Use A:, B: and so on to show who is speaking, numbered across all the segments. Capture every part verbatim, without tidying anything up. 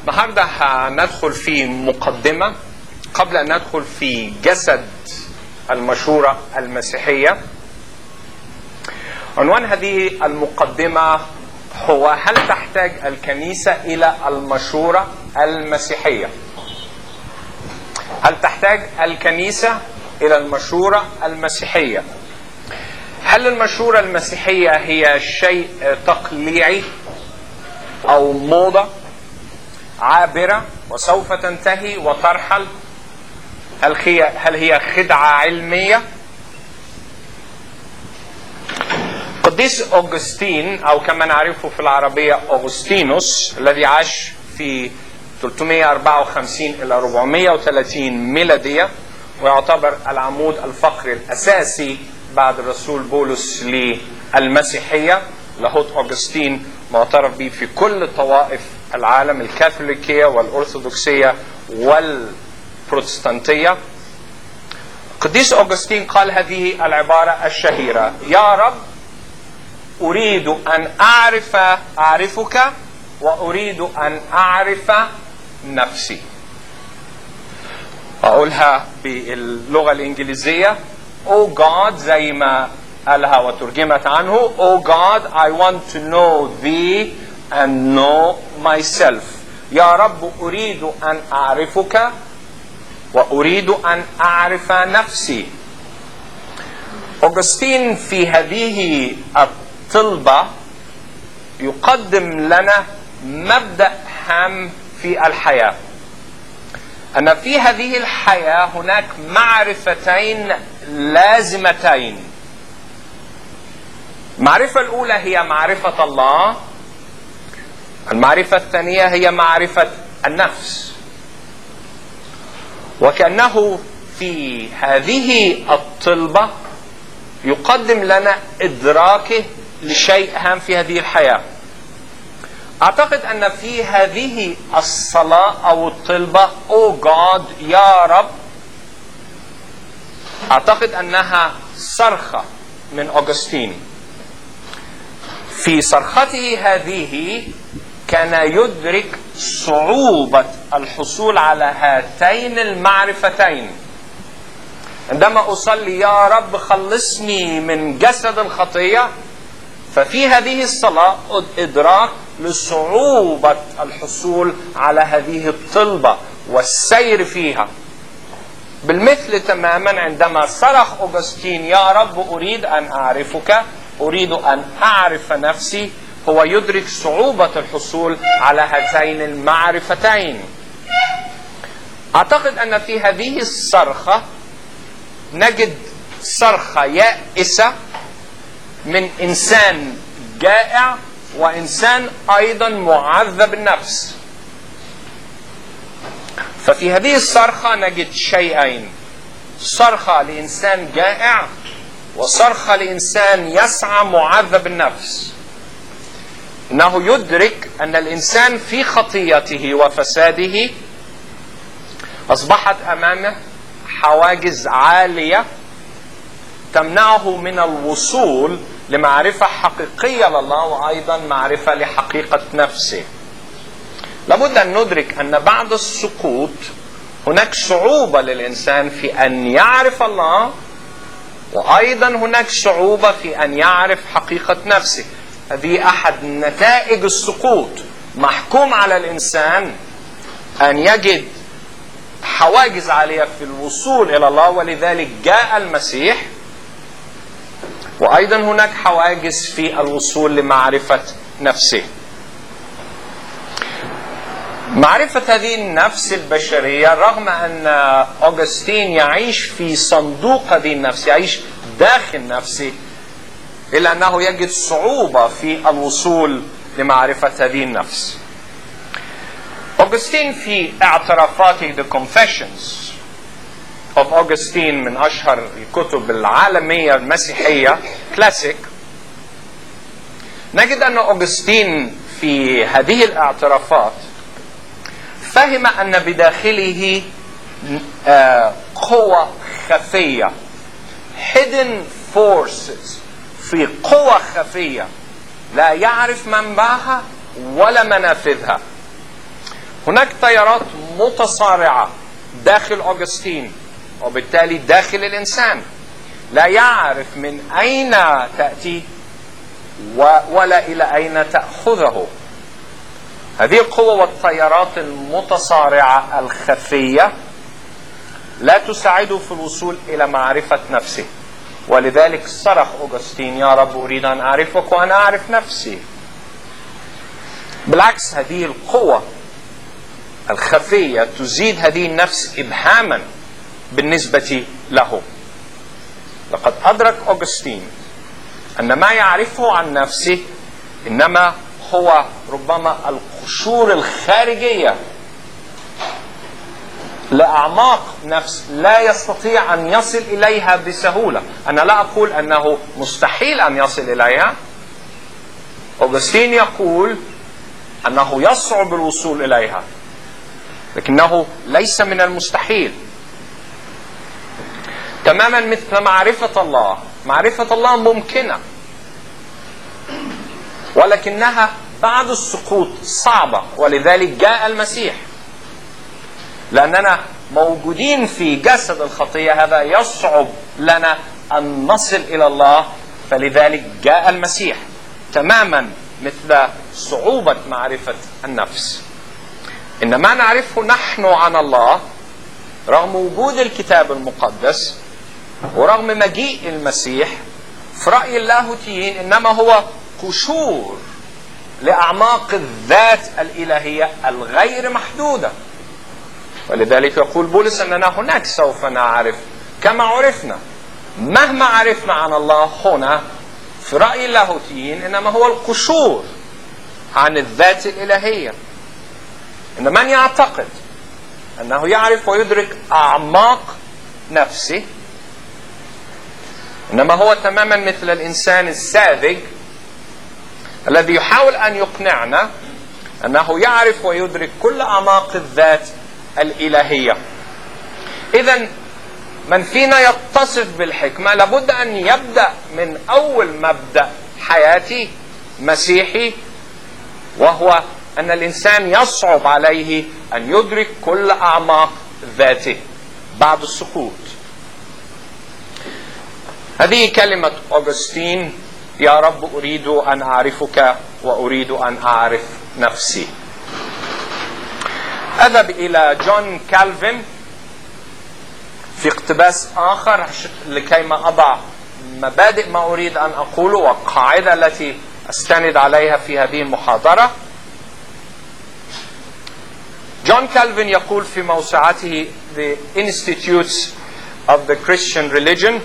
A: النهارده هندخل في مقدمة قبل أن ندخل في جسد المشورة المسيحية. عنوان هذه المقدمة هو: هل تحتاج الكنيسة إلى المشورة المسيحية؟ هل تحتاج الكنيسة إلى المشورة المسيحية؟ هل المشورة المسيحية هي شيء تقليعي أو موضة عابرة وسوف تنتهي وترحل؟ هل هي هل هي خدعة علمية؟ قديس أوغسطين، أو كما نعرفه في العربية أوغسطينوس، الذي عاش في ثلاثمائة وأربعة وخمسين إلى أربعمائة وثلاثين ميلادية، ويعتبر العمود الفقري الأساسي بعد الرسول بولس للمسيحية. لاهوت أوغسطين معترف به في كل طوائف العالم، الكاثوليكية والأرثوذكسية والبروتستانتية. قديس أوغسطين قال هذه العبارة الشهيرة: يا رب، أريد أن أعرف أعرفك وأريد أن أعرف نفسي. أقولها باللغة الإنجليزية: Oh God، زي ما قالها وترجمت عنه: Oh God, I want to know thee and know myself. يا رب، أريد أن أعرفك وأريد أن أعرف نفسي. أوغسطين في هذه الطلبة يقدم لنا مبدأ هام في الحياة، أن في هذه الحياة هناك معرفتين لازمتين. المعرفة الأولى هي معرفة الله، المعرفة الثانية هي معرفة النفس. وكأنه في هذه الطلبة يقدم لنا إدراكه لشيء هام في هذه الحياة. أعتقد أن في هذه الصلاة أو الطلبة Oh God، يا رب، أعتقد أنها صرخة من أوغسطين. في صرخته هذه كان يدرك صعوبة الحصول على هاتين المعرفتين. عندما أصلي يا رب خلصني من جسد الخطية، ففي هذه الصلاة إدراك لصعوبة الحصول على هذه الطلبة والسير فيها. بالمثل تماما عندما صرخ أوغسطين يا رب أريد أن أعرفك، أريد أن أعرف نفسي، هو يدرك صعوبة الحصول على هاتين المعرفتين. أعتقد أن في هذه الصرخة نجد صرخة يائسة من إنسان جائع وإنسان أيضا معذب النفس. ففي هذه الصرخة نجد شيئين: صرخة لإنسان جائع وصرخة لإنسان يسعى معذب النفس. إنه يدرك أن الإنسان في خطيته وفساده أصبحت أمامه حواجز عالية تمنعه من الوصول لمعرفة حقيقية لله وأيضا معرفة لحقيقة نفسه. لابد أن ندرك أن بعد السقوط هناك صعوبة للإنسان في أن يعرف الله، وأيضا هناك صعوبة في أن يعرف حقيقة نفسه. هذه أحد نتائج السقوط. محكوم على الإنسان أن يجد حواجز عالية في الوصول إلى الله، ولذلك جاء المسيح. وأيضا هناك حواجز في الوصول لمعرفة نفسه. معرفة هذه النفس البشرية، رغم أن أوغسطين يعيش في صندوق هذه النفس، يعيش داخل نفسه، إلا أنه يجد صعوبة في الوصول لمعرفة هذه النفس. أوغسطين في اعترافاته The Confessions of Augustine، من أشهر الكتب العالمية المسيحية كلاسيك، نجد أن أوغسطين في هذه الاعترافات فهم أن بداخله قوة خفية hidden forces، في قوة خفية لا يعرف منبعها ولا منافذها. هناك تيارات متصارعة داخل أوغسطين وبالتالي داخل الإنسان، لا يعرف من أين تأتي ولا إلى أين تأخذه. هذه القوة والتيارات المتصارعة الخفية لا تساعده في الوصول إلى معرفة نفسه، ولذلك صرخ أوغسطين: يا رب أريد أن أعرفك وأنا أعرف نفسي. بالعكس، هذه القوة الخفية تزيد هذه النفس إبهاما بالنسبة له. لقد أدرك أوغسطين أن ما يعرفه عن نفسه إنما هو ربما القشور الخارجية لأعماق نفس لا يستطيع أن يصل إليها بسهولة. أنا لا أقول أنه مستحيل أن يصل إليها. أوغسطين يقول أنه يصعب الوصول إليها، لكنه ليس من المستحيل. تماما مثل معرفة الله. معرفة الله ممكنة، ولكنها بعد السقوط صعبة، ولذلك جاء المسيح. لأننا موجودين في جسد الخطية، هذا يصعب لنا أن نصل إلى الله، فلذلك جاء المسيح. تماما مثل صعوبة معرفة النفس. إن ما نعرفه نحن عن الله رغم وجود الكتاب المقدس ورغم مجيء المسيح في رأي اللاهوتيين إنما هو قشور لأعماق الذات الإلهية الغير محدودة. ولذلك يقول بولس أننا هناك سوف نعرف كما عرفنا. مهما عرفنا عن الله هنا في رأي اللاهوتيين إنما هو القشور عن الذات الإلهية. إن من يعتقد أنه يعرف ويدرك أعماق نفسه إنما هو تماما مثل الإنسان الساذج الذي يحاول أن يقنعنا أنه يعرف ويدرك كل أعماق الذات الإلهية. إذن من فينا يتصف بالحكمة لابد أن يبدأ من أول مبدأ حياتي مسيحي، وهو أن الإنسان يصعب عليه أن يدرك كل أعماق ذاته بعد السقوط. هذه كلمة أوغسطين: يا رب أريد أن أعرفك وأريد أن أعرف نفسي. أذهب إلى جون كالفن في اقتباس آخر لكيما أضع مبادئ ما أريد أن أقوله والقاعدة التي أستند عليها في هذه المحاضرة. جون كالفن يقول في موسوعته The Institutes of the Christian Religion،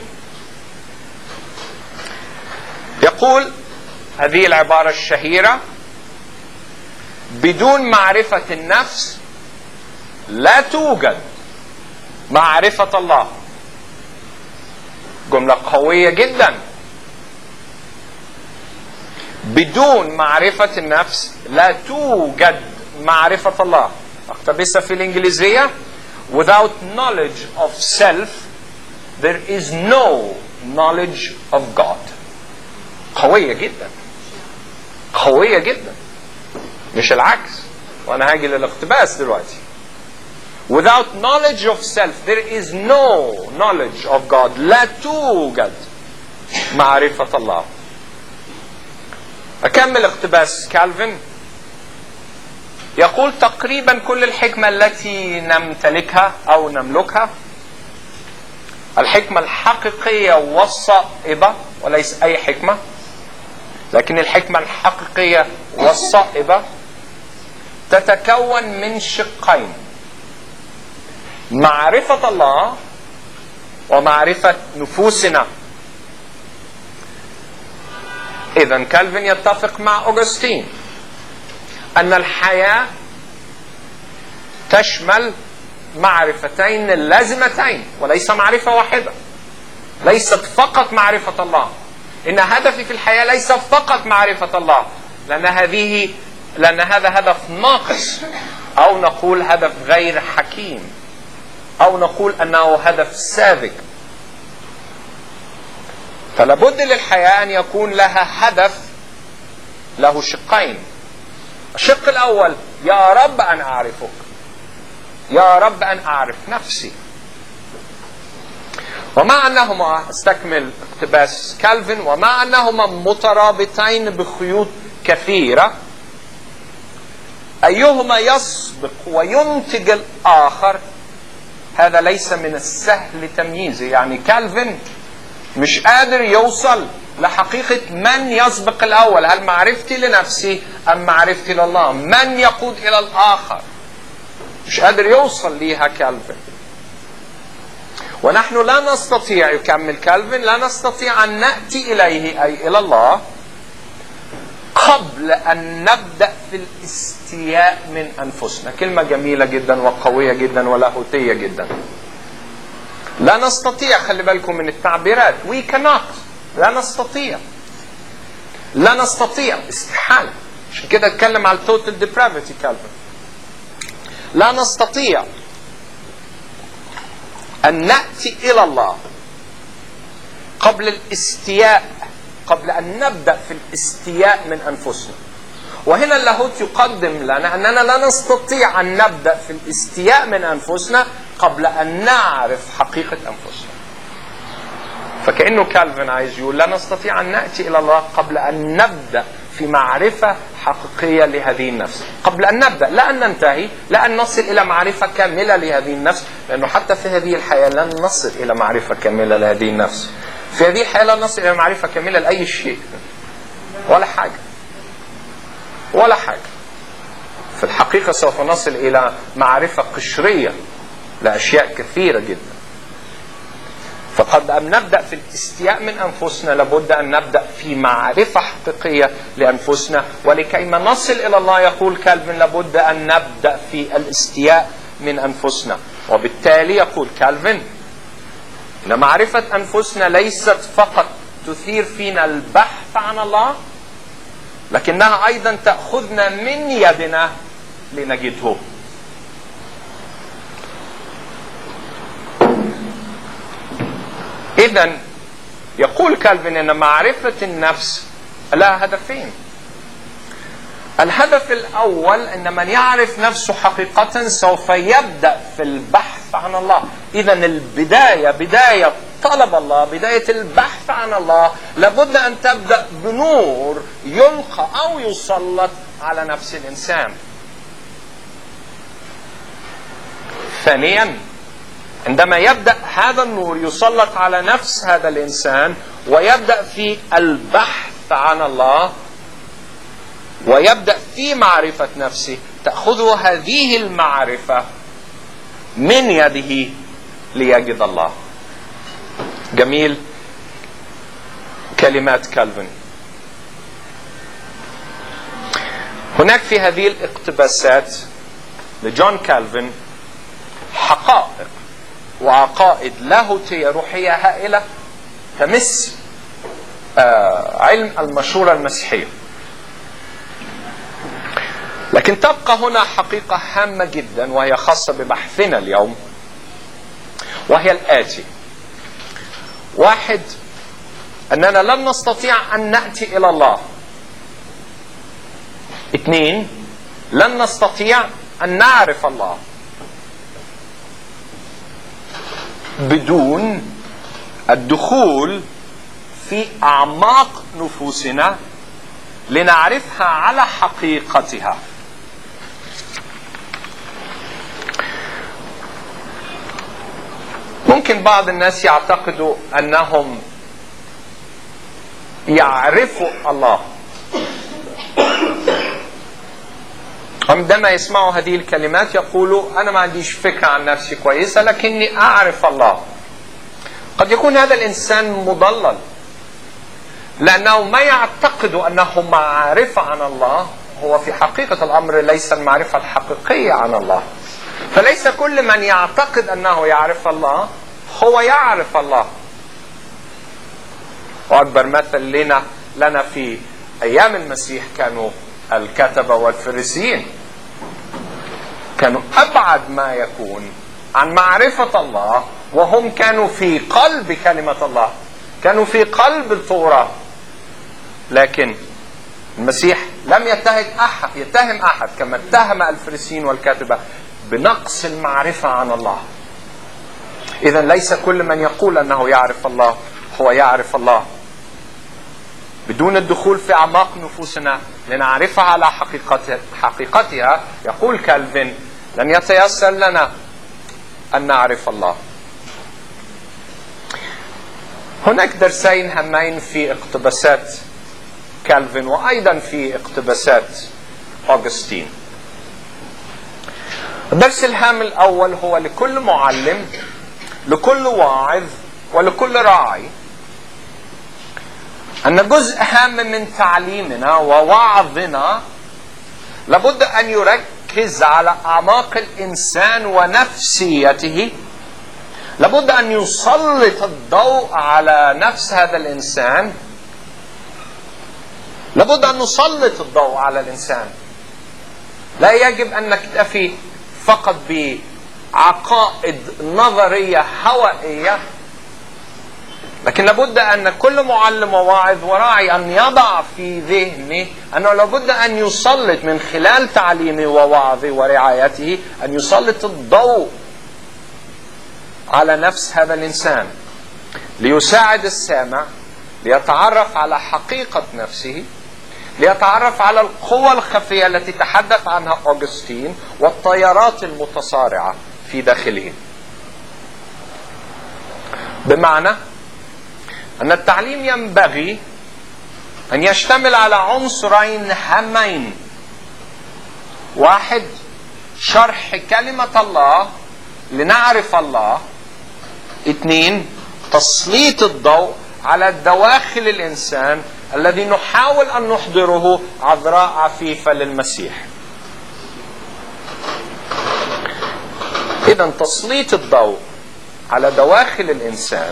A: يقول هذه العبارة الشهيرة: بدون معرفة النفس لا توجد معرفة الله. جملة قوية جدا. بدون معرفة النفس لا توجد معرفة الله. اقتبسها في الإنجليزية: without knowledge of self there is no knowledge of God. قوية جدا، قوية جدا، مش العكس. وأنا هاجي للاقتباس دلوقتي. without knowledge of self there is no knowledge of God. لا توجد معرفة الله. أكمل اقتباس كالفن. يقول تقريبا كل الحكمة التي نمتلكها أو نملكها، الحكمة الحقيقية والصائبة، وليس أي حكمة، لكن الحكمة الحقيقية والصائبة، تتكون من شقين: معرفة الله ومعرفة نفوسنا. إذن كالفن يتفق مع أوغسطين أن الحياة تشمل معرفتين لازمتين وليس معرفة واحدة. ليست فقط معرفة الله. إن هدفي في الحياة ليس فقط معرفة الله، لأن هذه لأن هذا هدف ناقص، أو نقول هدف غير حكيم، أو نقول أنه هدف ساذج. فلابد للحياة أن يكون لها هدف له شقين. الشق الأول يا رب أن أعرفك، يا رب أن أعرف نفسي. ومع أنهما، استكمل اقتباس كالفن، ومع أنهما مترابطين بخيوط كثيرة، أيهما يسبق وينتج الآخر هذا ليس من السهل تمييزه. يعني كالفن مش قادر يوصل لحقيقة من يسبق الأول، هل معرفتي لنفسي أم معرفتي لله؟ من يقود إلى الآخر؟ مش قادر يوصل ليها كالفن. ونحن لا نستطيع، يكمل كالفن، لا نستطيع أن نأتي إليه أي إلى الله قبل أن نبدأ في الاستياء من أنفسنا. كلمة جميلة جدا وقوية جدا ولاهوتية جدا. لا نستطيع، خلي بالكم من التعبيرات، we cannot، لا نستطيع، لا نستطيع، استحالة. عشان كده اتكلم على total depravity كالفن. لا نستطيع أن نأتي إلى الله قبل الاستياء، قبل أن نبدأ في الاستياء من أنفسنا. وهنا اللاهوت يقدم لنا أننا لا نستطيع أن نبدأ في الاستياء من أنفسنا قبل أن نعرف حقيقة أنفسنا. فكأنه كالفن عايز يقول لا نستطيع أن نأتي إلى الله قبل أن نبدأ في معرفة حقيقية لهذه النفس، قبل أن نبدأ، لا أن ننتهي، لا أن نصل إلى معرفة كاملة لهذه النفس، لأنه حتى في هذه الحياة لن نصل إلى معرفة كاملة لهذه النفس. في هذه الحياة لا نصل إلى معرفة كاملة لأي شيء، ولا حاجة ولا حاجة. في الحقيقة سوف نصل إلى معرفة قشرية لأشياء كثيرة جدا. فقد أن نبدأ في الاستياء من أنفسنا لابد أن نبدأ في معرفة حقيقية لأنفسنا. ولكيما نصل إلى الله، يقول كالفن، لابد أن نبدأ في الاستياء من أنفسنا. وبالتالي يقول كالفن أن معرفة أنفسنا ليست فقط تثير فينا البحث عن الله، لكنها أيضا تأخذنا من يدنا لنجده. إذن يقول كالفن أن معرفة النفس لها هدفين. الهدف الأول أن من يعرف نفسه حقيقة سوف يبدأ في البحث عن الله. إذن البداية، بداية طلب الله، بداية البحث عن الله، لابد أن تبدأ بنور يلقى أو يسلط على نفس الإنسان. ثانيا، عندما يبدأ هذا النور يسلط على نفس هذا الإنسان ويبدأ في البحث عن الله ويبدأ في معرفة نفسه، تأخذه هذه المعرفة من يده ليجد الله. جميل كلمات كالفن. هناك في هذه الاقتباسات لجون كالفن حقائق وعقائد لاهوتية روحية هائلة تمس آه علم المشورة المسيحية. لكن تبقى هنا حقيقة هامة جدا وهي خاصة ببحثنا اليوم، وهي الآتي: واحد، أننا لن نستطيع أن نأتي إلى الله. اثنين، لن نستطيع أن نعرف الله بدون الدخول في أعماق نفوسنا لنعرفها على حقيقتها. ممكن بعض الناس يعتقدوا أنهم يعرفوا الله، عندما يسمعوا هذه الكلمات يقولوا أنا ما عنديش فكرة عن نفسي كويسة لكني أعرف الله. قد يكون هذا الإنسان مضلل، لأنه ما يعتقد أنه معرفة عن الله هو في حقيقة الأمر ليس المعرفة الحقيقية عن الله. فليس كل من يعتقد أنه يعرف الله هو يعرف الله. وأكبر مثل لنا لنا في أيام المسيح كانوا الكتبة والفريسيين، كانوا أبعد ما يكون عن معرفة الله، وهم كانوا في قلب كلمة الله، كانوا في قلب التوراة، لكن المسيح لم يتهم أحد يتهم أحد كما اتهم الفريسيين والكاتبة بنقص المعرفة عن الله. إذن ليس كل من يقول أنه يعرف الله هو يعرف الله. بدون الدخول في أعماق نفوسنا لنعرفها على حقيقتها, حقيقتها يقول كالفين لن يتيسر لنا أن نعرف الله. هناك درسين هامين في اقتباسات كالفين وأيضا في اقتباسات أغسطين. الدرس الهام الأول هو لكل معلم، لكل واعظ، ولكل راعي أن جزء هام من تعليمنا ووعظنا لابد أن يركز على أعماق الإنسان ونفسيته. لابد أن يسلط الضوء على نفس هذا الإنسان. لابد أن نسلط الضوء على الإنسان. لا يجب أن نكتفي فقط بعقائد نظرية هوائية، لكن لابد أن كل معلم وواعظ وراعي أن يضع في ذهنه أنه لابد أن يسلط من خلال تعليمه ووعظه ورعايته أن يسلط الضوء على نفس هذا الإنسان ليساعد السامع ليتعرف على حقيقة نفسه، ليتعرف على القوى الخفية التي تحدث عنها أغسطين والتيارات المتصارعة في داخله. بمعنى أن التعليم ينبغي أن يشتمل على عنصرين هامين: واحد، شرح كلمة الله لنعرف الله. اثنين، تسليط الضوء على دواخل الإنسان الذي نحاول أن نحضره عذراء عفيفة للمسيح. إذن تسليط الضوء على دواخل الإنسان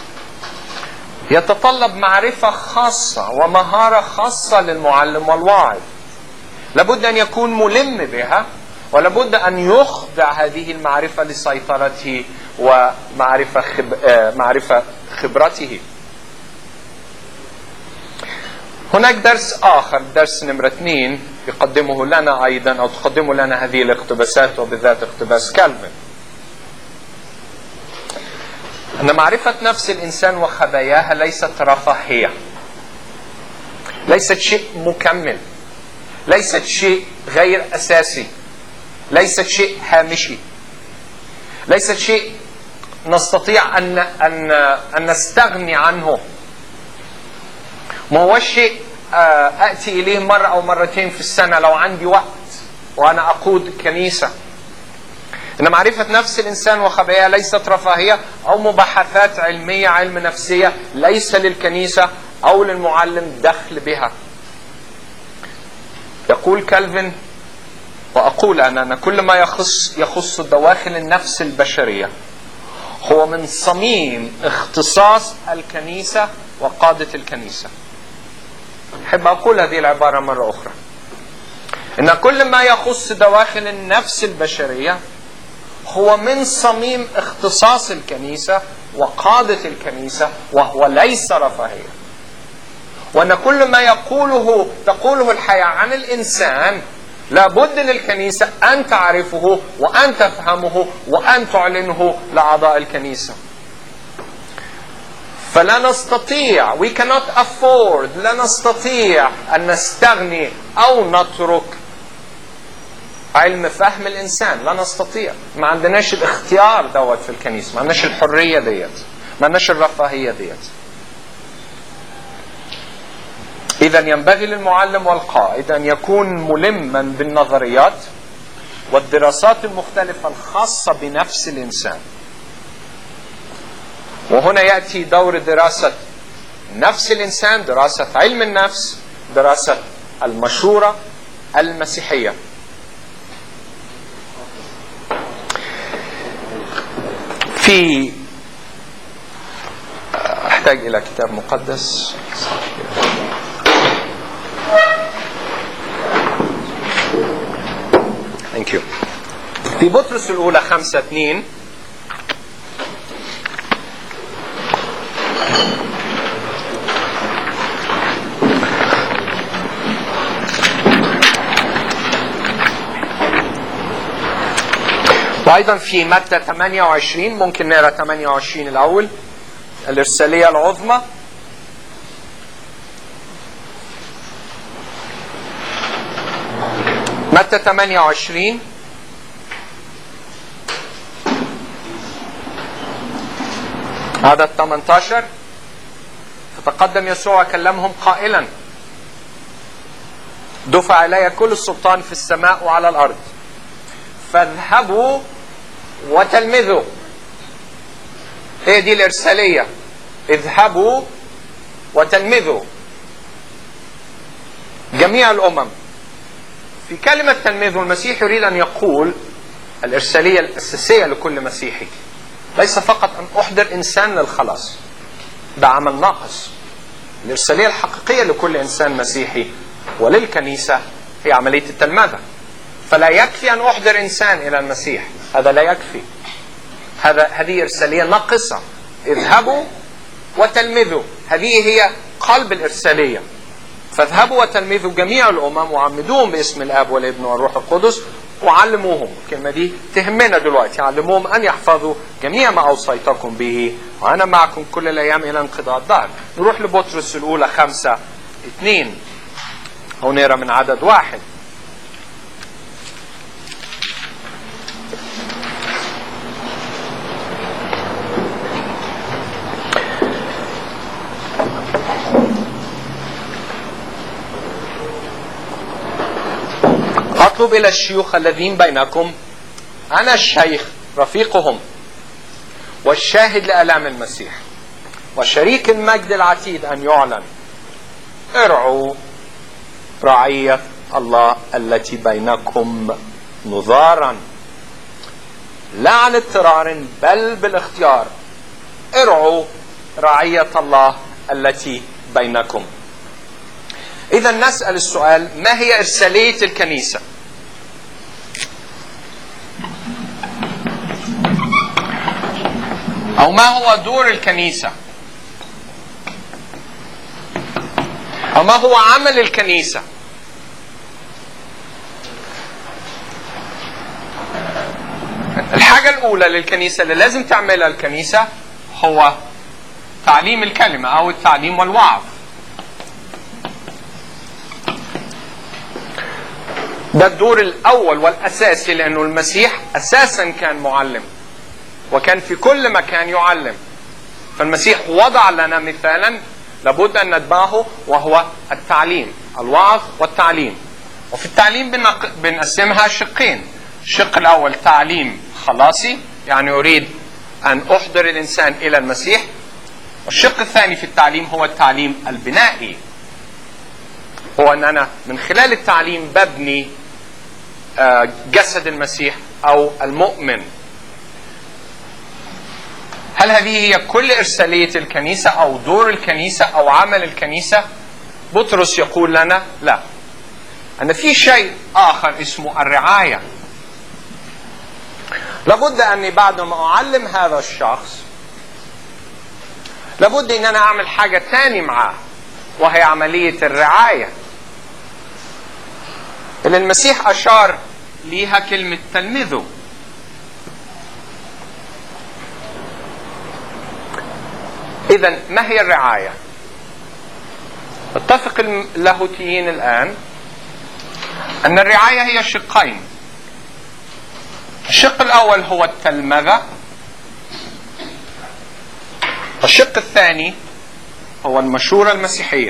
A: يتطلب معرفة خاصة ومهارة خاصة للمعلم والواعظ. لابد أن يكون ملم بها، ولابد أن يخضع هذه المعرفة لسيطرته ومعرفة خب... آه معرفة خبرته. هناك درس آخر، درس نمرة اثنين، يقدمه لنا أيضا أو تقدمه لنا هذه الاقتباسات وبالذات اقتباس كالفين، أن معرفة نفس الإنسان وخباياها ليست رفاهية، ليست شيء مكمل، ليست شيء غير أساسي، ليست شيء هامشي، ليست شيء نستطيع أن أن أن نستغني عنه. ما هو شيء أأتي إليه مرة أو مرتين في السنة لو عندي وقت وأنا أقود كنيسة. إن معرفة نفس الإنسان وخباياه ليست رفاهية أو مباحثات علمية علم نفسية ليس للكنيسة أو للمعلم دخل بها. يقول كالفين وأقول أنا أن كل ما يخص يخص دواخل النفس البشرية هو من صميم اختصاص الكنيسة وقادة الكنيسة. أحب أقول هذه العبارة مرة أخرى، إن كل ما يخص دواخل النفس البشرية هو من صميم اختصاص الكنيسة وقادة الكنيسة، وهو ليس رفاهية. وأن كل ما يقوله تقوله الحياة عن الإنسان لابد للكنيسة أن تعرفه وأن تفهمه وأن تعلنه لأعضاء الكنيسة. فلا نستطيع we cannot afford لا نستطيع أن نستغني أو نترك علم فهم الإنسان. لا نستطيع، ما عندناش الاختيار دوت في الكنيسة، ما عندناش الحرية ديت، ما عندناش الرفاهية ديت. إذن ينبغي للمعلم والقائد أن يكون ملما بالنظريات والدراسات المختلفة الخاصة بنفس الإنسان. وهنا يأتي دور دراسة نفس الإنسان، دراسة علم النفس، دراسة المشورة المسيحية. في أحتاج إلى كتاب مقدس. Thank you. في بطرس الأولى خمسة اثنين وأيضا في متى ثمانية وعشرين، ممكن نقرأ ثمانية وعشرين الأول، الإرسالية العظمى. متى ثمانية وعشرين عدد ثمانية عشر. فتقدم يسوع وكلمهم قائلا: دفع إلي كل السلطان في السماء وعلى الأرض، فاذهبوا وتلمذوا. هي دي الإرسالية، اذهبوا وتلمذوا جميع الأمم. في كلمة تلمذوا المسيح يريد أن يقول الإرسالية الأساسية لكل مسيحي، ليس فقط أن أحضر إنسان للخلاص، ده عمل ناقص. الإرسالية الحقيقية لكل إنسان مسيحي وللكنيسة هي عملية التلمذة. فلا يكفي أن أحضر إنسان إلى المسيح، هذا لا يكفي. هذا هذه إرسالية ناقصة. اذهبوا وتلمذوا، هذه هي قلب الإرسالية. فاذهبوا وتلمذوا جميع الأمم وعمدوهم باسم الآب والابن والروح القدس وعلموهم. الكلمة دي تهمنا دلوقتي. علموهم أن يحفظوا جميع ما أوصيتكم به، وأنا معكم كل الأيام إلى انقضاء الدهر. نروح لبطرس الأولى خمسة اثنين، أو نقرأ من عدد واحد. أطلب إلى الشيوخ الذين بينكم، أنا الشيخ رفيقهم والشاهد لآلام المسيح وشريك المجد العتيد أن يعلن، ارعوا رعية الله التي بينكم نظارا لا عن اضطرار بل بالاختيار. ارعوا رعية الله التي بينكم. إذا نسأل السؤال: ما هي إرسالية الكنيسة؟ أو ما هو دور الكنيسة؟ أو ما هو عمل الكنيسة؟ الحاجة الأولى للكنيسة اللي لازم تعملها الكنيسة هو تعليم الكلمة أو التعليم والوعظ. ده الدور الأول والأساسي، لأنه المسيح أساسا كان معلم وكان في كل مكان يعلم. فالمسيح وضع لنا مثالا لابد أن نتبعه، وهو التعليم، الوعظ والتعليم. وفي التعليم بنقسمها شقين. الشق الأول تعليم خلاصي، يعني أريد أن أحضر الإنسان إلى المسيح. والشق الثاني في التعليم هو التعليم البنائي، هو أن أنا من خلال التعليم ببني جسد المسيح أو المؤمن. هل هذه هي كل إرسالية الكنيسة أو دور الكنيسة أو عمل الكنيسة؟ بطرس يقول لنا لا، أن في شيء آخر اسمه الرعاية. لابد أني بعد ما أعلم هذا الشخص لابد أن أنا أعمل حاجة تاني معاه، وهي عملية الرعاية اللي المسيح أشار ليها كلمة تلمذوا. إذن ما هي الرعاية؟ اتفق اللاهوتيين الآن أن الرعاية هي شقين. الشق الأول هو التلمذة، والشق الثاني هو المشورة المسيحية.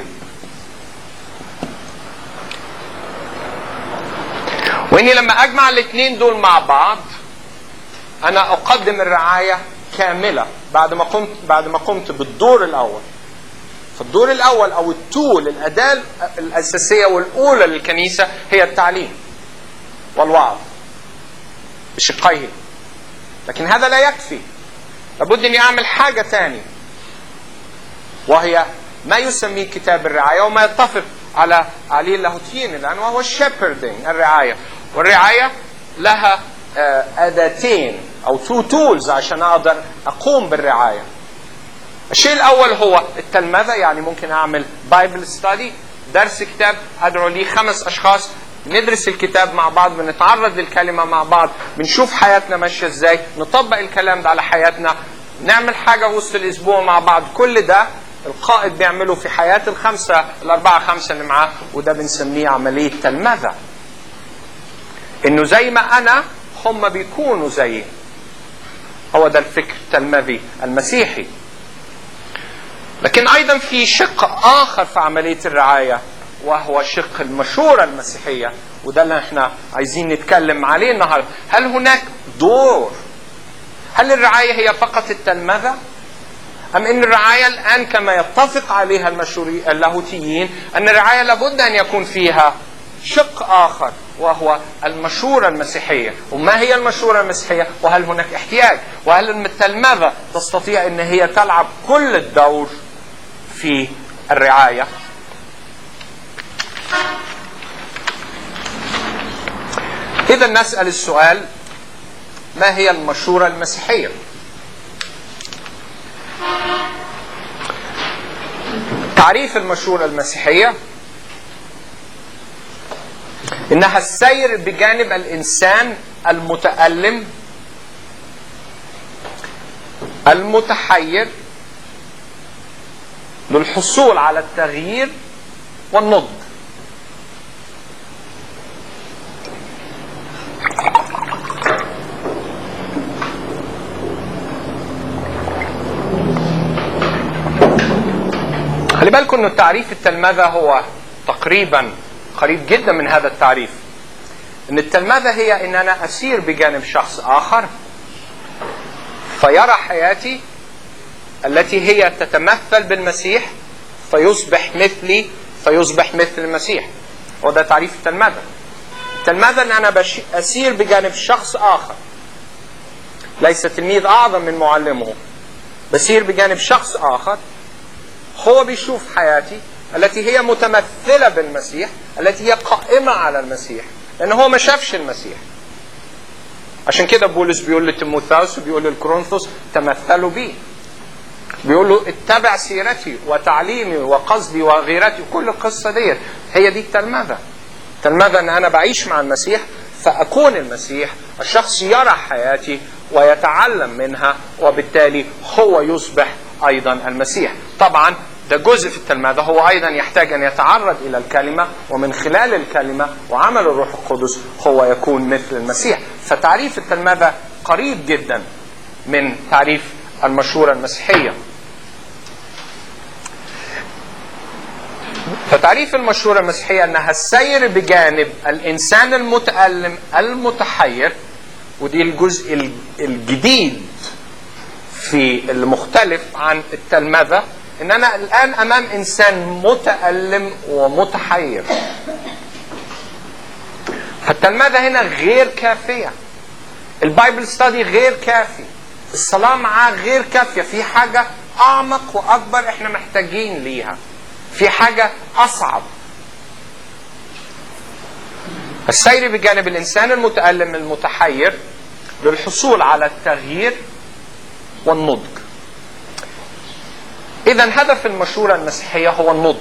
A: وإني لما أجمع الاثنين دول مع بعض أنا أقدم الرعاية كاملة بعد ما قمت بعد ما قمت بالدور الأول. فالدور الأول أو التول، الأداة الأساسية والأولى للكنيسة هي التعليم والوعظ بشقيه. لكن هذا لا يكفي، لابد أني أعمل حاجة ثانية، وهي ما يسميه كتاب الرعاية وما يتفق على عليه اللاهوتيين الآن، وهو الشيبردينج، الرعاية. والرعاية لها أداتين أو تو تولز عشان أقدر أقوم بالرعاية. الشيء الأول هو التلمذة، يعني ممكن أعمل بايبل ستادي، درس كتاب، أدعو لي خمس أشخاص ندرس الكتاب مع بعض، بنتعرض للكلمة مع بعض، بنشوف حياتنا ماشية ازاي، نطبق الكلام ده على حياتنا، نعمل حاجة وسط الأسبوع مع بعض. كل ده القائد بيعمله في حياة الخمسة الأربعة خمسة اللي معاه، وده بنسميه عملية تلمذة. إنه زي ما أنا هم بيكونوا زيي. هو ده الفكر التلمذي المسيحي. لكن أيضا في شق آخر في عملية الرعاية، وهو شق المشورة المسيحية، وده اللي احنا عايزين نتكلم عليه النهاردة. هل هناك دور؟ هل الرعاية هي فقط التلمذة؟ أم أن الرعاية الآن كما يتفق عليها المشوري اللاهوتيين أن الرعاية لابد أن يكون فيها شق آخر، وهو المشورة المسيحية؟ وما هي المشورة المسيحية؟ وهل هناك احتياج؟ وهل التلمذة تستطيع أن هي تلعب كل الدور في الرعاية؟ إذا نسأل السؤال: ما هي المشورة المسيحية؟ تعريف المشورة المسيحية إنها السير بجانب الإنسان المتألم المتحير للحصول على التغيير والنضج. خلي بالكم إنه تعريف التلمذة هو تقريبا قريب جدا من هذا التعريف. إن التلمذة هي إن أنا أسير بجانب شخص آخر فيرى حياتي التي هي تتمثل بالمسيح فيصبح مثلي، فيصبح مثل المسيح. وده تعريف التلمذة. التلمذة إن أنا أسير بجانب شخص آخر، ليس تلميذ أعظم من معلمه، بسير بجانب شخص آخر هو بيشوف حياتي التي هي متمثلة بالمسيح، التي هي قائمة على المسيح، لأنه هو ما شافش المسيح. عشان كده بولس بيقول لتيموثاوس وبيقول للكورنثوس: تمثلوا بي. بيقول له: اتبع سيرتي وتعليمي وقصدي وغيرتي. وكل القصة دي هي دي التلمذة. التلمذة أن أنا بعيش مع المسيح فأكون المسيح. الشخص يرى حياتي ويتعلم منها، وبالتالي هو يصبح أيضا المسيح. طبعا ده جزء في التلمذة. هو أيضا يحتاج أن يتعرض إلى الكلمة، ومن خلال الكلمة وعمل الروح القدس هو يكون مثل المسيح. فتعريف التلمذة قريب جدا من تعريف المشورة المسيحية. فتعريف المشورة المسيحية أنها السير بجانب الإنسان المتألم المتحير. ودي الجزء الجديد في المختلف عن التلمذة، إن أنا الآن أمام إنسان متألم ومتحير. فالتلمذة هنا غير كافية، البايبل ستادي غير كافي، الصلاة معاه غير كافية. في حاجة أعمق وأكبر إحنا محتاجين ليها، في حاجة أصعب. السير بجانب الإنسان المتألم المتحير للحصول على التغيير والنضج. إذن هدف المشورة المسيحية هو النضج.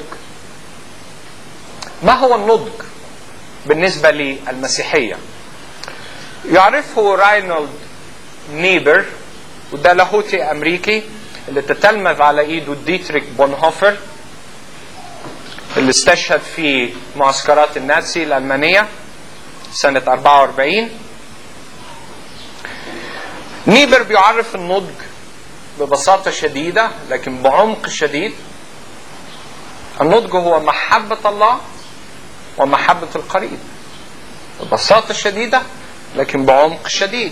A: ما هو النضج بالنسبة للمسيحية؟ يعرفه راينولد نيبر، وده لاهوتي أمريكي اللي تتلمذ على إيده ديتريك بونهوفر اللي استشهد في معسكرات النازي الألمانية سنة أربعة وأربعين. نيبر بيعرف النضج ببساطة شديدة لكن بعمق شديد. النضج هو محبة الله ومحبة القريب، ببساطة شديدة لكن بعمق شديد.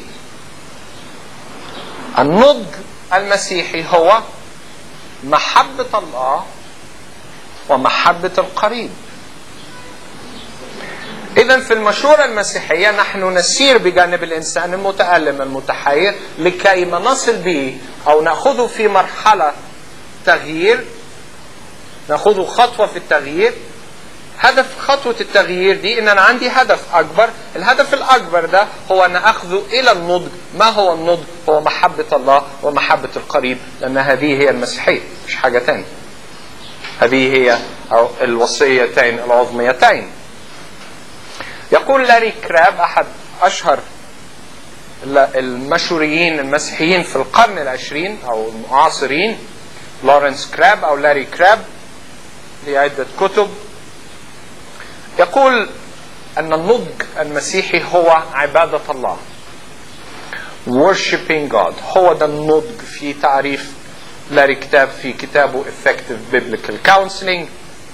A: النضج المسيحي هو محبة الله ومحبة القريب. إذن في المشورة المسيحية نحن نسير بجانب الإنسان المتألم المتحير لكي ما نصل به أو نأخذه في مرحلة تغيير، نأخذه خطوة في التغيير. هدف خطوة التغيير دي إن أنا عندي هدف أكبر. الهدف الأكبر ده هو أن أخذه إلى النضج. ما هو النضج؟ هو محبة الله ومحبة القريب، لأن هذه هي المسيحية، مش حاجة تانية. هذه هي الوصيتين العظميتين. يقول لاري كراب أحد أشهر المشهورين المسيحيين في القرن العشرين أو المعاصرين، لورنس كراب أو لاري كراب، لعدة كتب، يقول أن النضج المسيحي هو عبادة الله، worshiping God. هو ده النضج في تعريف لاري كتاب في كتابه Effective Biblical Counseling.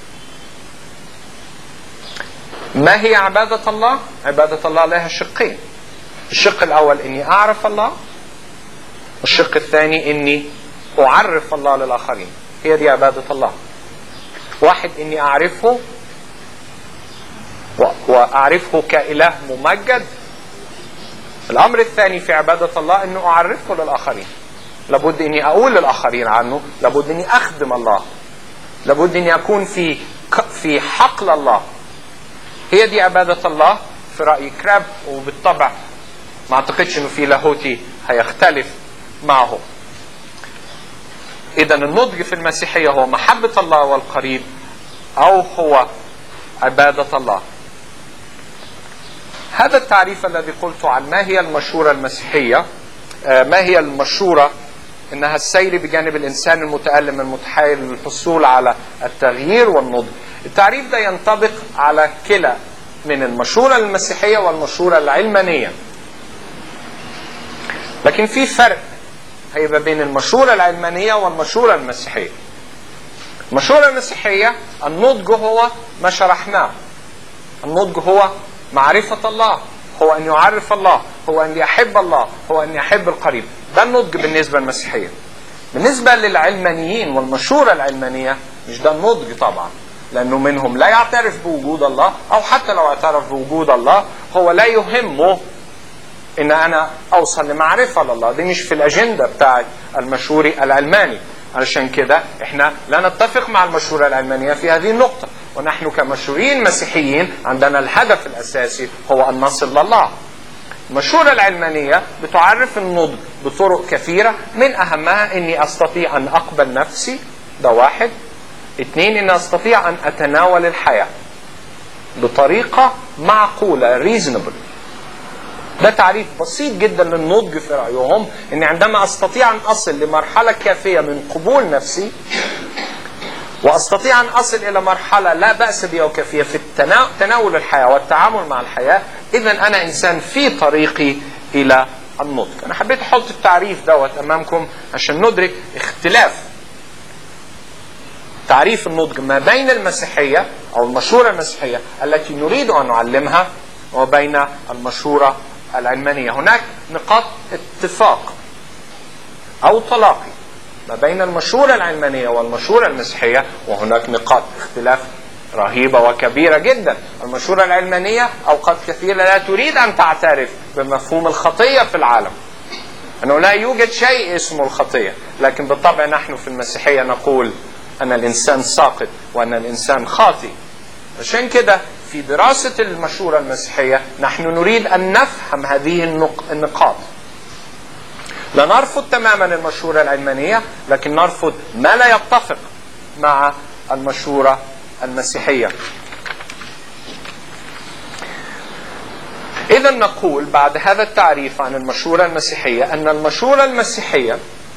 A: ما هي عبادة الله؟ عبادة الله لها شقين. الشق الأول إني أعرف الله، والشق الثاني إني أعرف الله للآخرين. هي دي عبادة الله. واحد إني أعرفه وأعرفه كإله ممجد. الأمر الثاني في عبادة الله إنه أعرفه للآخرين. لابد إني أقول للآخرين عنه، لابد إني أخدم الله، لابد إني أكون في في حقل الله. هي دي عبادة الله في رأي كراب، وبالطبع ما أعتقدش إنه في لاهوتي هيختلف معه. إذا النضج في المسيحية هو محبة الله والقريب، أو هو عبادة الله. هذا التعريف الذي قلت عن ما هي المشورة المسيحية، ما هي المشورة، إنها السير بجانب الإنسان المتألم المتحايل للحصول على التغيير والنضج. التعريف ده ينطبق على كلا من المشورة المسيحية والمشورة العلمانية، لكن في فرق هيبقى بين المشورة العلمانية والمشورة المسيحية. المشورة المسيحية النضج هو ما شرحناه. النضج هو معرفة الله، هو أن يعرف الله، هو أن يحب الله، هو أن يحب القريب. ده النضج بالنسبة للمسيحية. بالنسبة للعلمانيين والمشورة العلمانية مش ده النضج طبعا، لأنه منهم لا يعترف بوجود الله، أو حتى لو اعترف بوجود الله هو لا يهمه إن أنا أوصل لمعرفة لله. دي مش في الأجندة بتاعت المشوري العلماني. علشان كده إحنا لا نتفق مع المشورة العلمانية في هذه النقطة، ونحن كمشوريين مسيحيين عندنا الهدف الأساسي هو أن نصل لله. المشورة العلمانية بتعرف النضج بطرق كثيرة، من أهمها إني أستطيع أن أقبل نفسي، ده واحد. اثنين، إني أستطيع أن أتناول الحياة بطريقة معقولة reasonable. ده تعريف بسيط جدا للنضج في رأيهم، إني عندما أستطيع أن أصل لمرحلة كافية من قبول نفسي، وأستطيع أن أصل إلى مرحلة لا بأس بها وكافية في تناول الحياة والتعامل مع الحياة، إذن أنا إنسان في طريقي إلى النضج. أنا حبيت أحط التعريف دوت أمامكم عشان ندرك اختلاف تعريف النضج ما بين المسيحية أو المشورة المسيحية التي نريد أن نعلمها وبين المشورة العلمانية. هناك نقاط اتفاق أو تلاقي ما بين المشورة العلمانية والمشورة المسيحية، وهناك نقاط اختلاف رهيبة وكبيرة جدا. المشورة العلمانية أوقات كثيرة لا تريد أن تعترف بمفهوم الخطية في العالم، أنه لا يوجد شيء اسمه الخطية، لكن بالطبع نحن في المسيحية نقول أن الإنسان ساقط وأن الإنسان خاطئ. عشان كده في دراسة المشورة المسيحية نحن نريد أن نفهم هذه النقاط. لا نرفض تماما المشورة العلمانية، لكن نرفض ما لا يتفق مع المشورة المسيحية. إذا نقول بعد هذا التعريف عن المشورة المسيحية أن المشورة المسيحية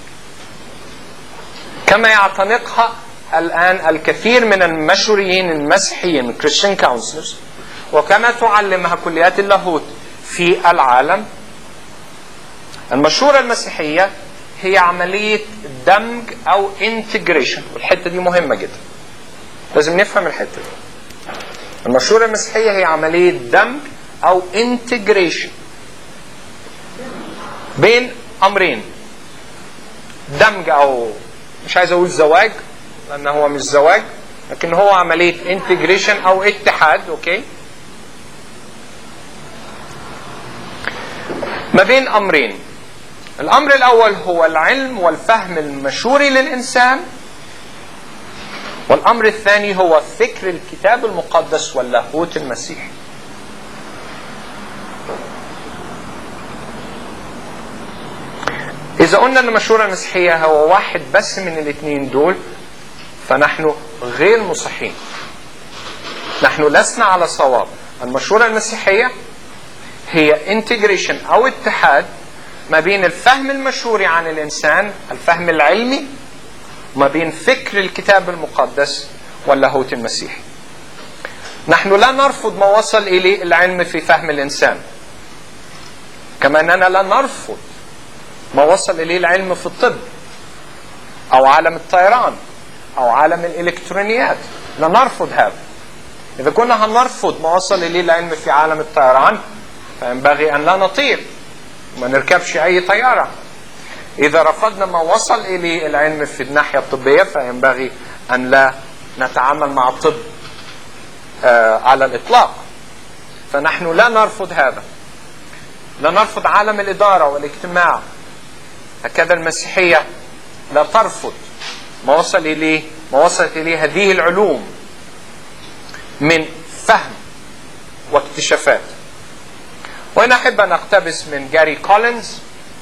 A: كما يعتنقها الآن الكثير من المشوريين المسيحيين Christian Counselors، وكما تعلمها كليات اللاهوت في العالم، المشورة المسيحية هي عملية دمج أو integration. والحتة دي مهمة جدا، لازم نفهم الحتة دي. المشورة المسيحية هي عملية دمج أو integration بين أمرين. دمج، أو مش عايز أقول زواج لأنه هو مش زواج، لكن هو عملية integration أو اتحاد، أوكي، ما بين أمرين. الأمر الأول هو العلم والفهم المشوري للإنسان، والأمر الثاني هو فكر الكتاب المقدس واللاهوت المسيحي. إذا قلنا أن المشورة المسيحية هو واحد بس من الاثنين دول فنحن غير مصحين، نحن لسنا على صواب. المشورة المسيحية هي انتجريشن أو اتحاد ما بين الفهم المشوري عن الإنسان، الفهم العلمي، وما بين فكر الكتاب المقدس واللاهوت المسيحي. نحن لا نرفض ما وصل إليه العلم في فهم الإنسان، كما أننا لا نرفض ما وصل إليه العلم في الطب أو عالم الطيران أو عالم الإلكترونيات. لا نرفض هذا. إذا كنا هنرفض ما وصل إليه العلم في عالم الطيران فينبغي أن لا نطير وما نركبش أي طيارة. إذا رفضنا ما وصل إليه العلم في الناحية الطبية فينبغي أن لا نتعامل مع الطب آه على الإطلاق. فنحن لا نرفض هذا. لا نرفض عالم الإدارة والاجتماع. هكذا المسيحية لا ترفض ما وصل إليه ما وصلت إليه هذه العلوم من فهم واكتشافات. وأنا أحب أن أقتبس من جاري كولينز،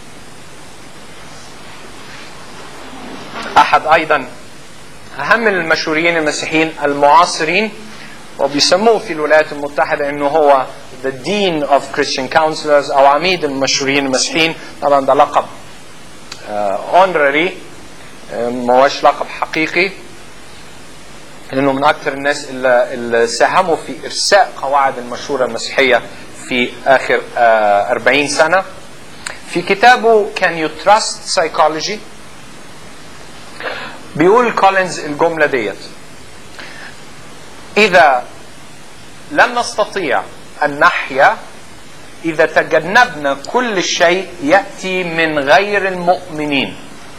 A: أحد أيضا أهم المشهورين المسيحيين المعاصرين، وبيسموه في الولايات المتحدة أنه هو the dean of Christian counselors أو عميد المشهورين المسيحيين. طبعا ده لقب honorary، ما هوش لقب حقيقي، لأنه من أكثر الناس اللي ساهموا في إرساء قواعد المشورة المسيحية في آخر أربعين سنة. في كتابه Can You Trust Psychology بيقول كولينز الجملة ديت: إذا لن نستطيع أن نحيا إذا تجنبنا كل شيء يأتي من غير المؤمنين.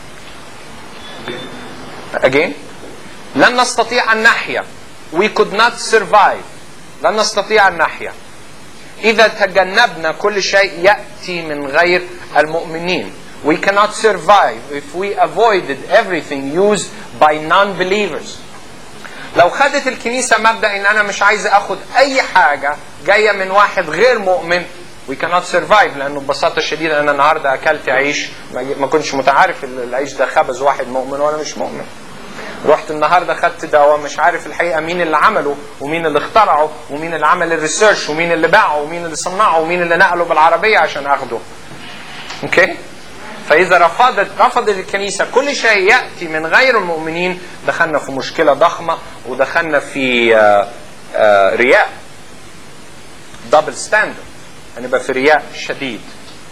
A: Again, لن نستطيع أن نحيا. We could not survive. لن نستطيع أن نحيا إذا تجنبنا كل شيء يأتي من غير المؤمنين. We cannot survive if we avoided everything used by non-believers. لو خدت الكنيسة مبدأ إن أنا مش عايز أخد أي حاجة جاية من واحد غير مؤمن، we cannot survive. لأنه ببساطة شديدة أنا النهاردة أكلت عيش ما كنتش متعارف العيش ده خبز واحد مؤمن ولا مش مؤمن. رحت النهاردة خدت دواء مش عارف الحقيقة مين اللي عمله ومين اللي اخترعه ومين اللي عمل الريسيرش ومين اللي باعه ومين اللي صنعه ومين اللي نقله بالعربية عشان أخده. أوكي؟ فإذا رفضت رفضت الكنيسة كل شيء يأتي من غير المؤمنين، دخلنا في مشكلة ضخمة ودخلنا في آآ آآ رياء، دبل ستاندرد، هنبقى في رياء شديد.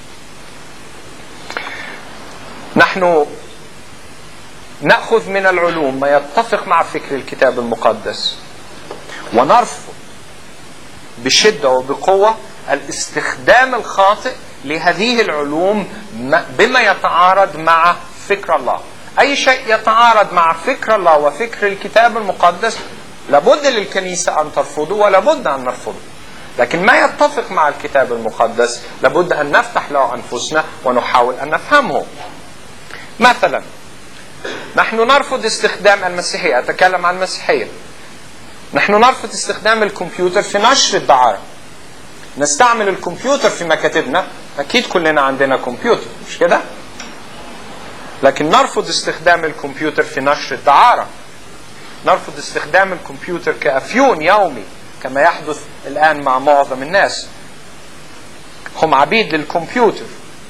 A: نحن نأخذ من العلوم ما يتفق مع فكر الكتاب المقدس، ونرفض بشدة وبقوة الاستخدام الخاطئ لهذه العلوم بما يتعارض مع فكر الله. أي شيء يتعارض مع فكر الله وفكر الكتاب المقدس لابد للكنيسة أن ترفضه ولابد أن نرفضه. لكن ما يتفق مع الكتاب المقدس لابد أن نفتح له أنفسنا ونحاول أن نفهمه. مثلا نحن نرفض استخدام المسيحية، أتكلم عن المسيحية، نحن نرفض استخدام الكمبيوتر في نشر الدعارة. نستعمل الكمبيوتر في مكاتبنا، أكيد كلنا عندنا كمبيوتر مش كده؟ لكن نرفض استخدام الكمبيوتر في نشر الدعارة. نرفض استخدام الكمبيوتر كأفيون يومي كما يحدث الآن مع معظم الناس، هم عبيد للكمبيوتر.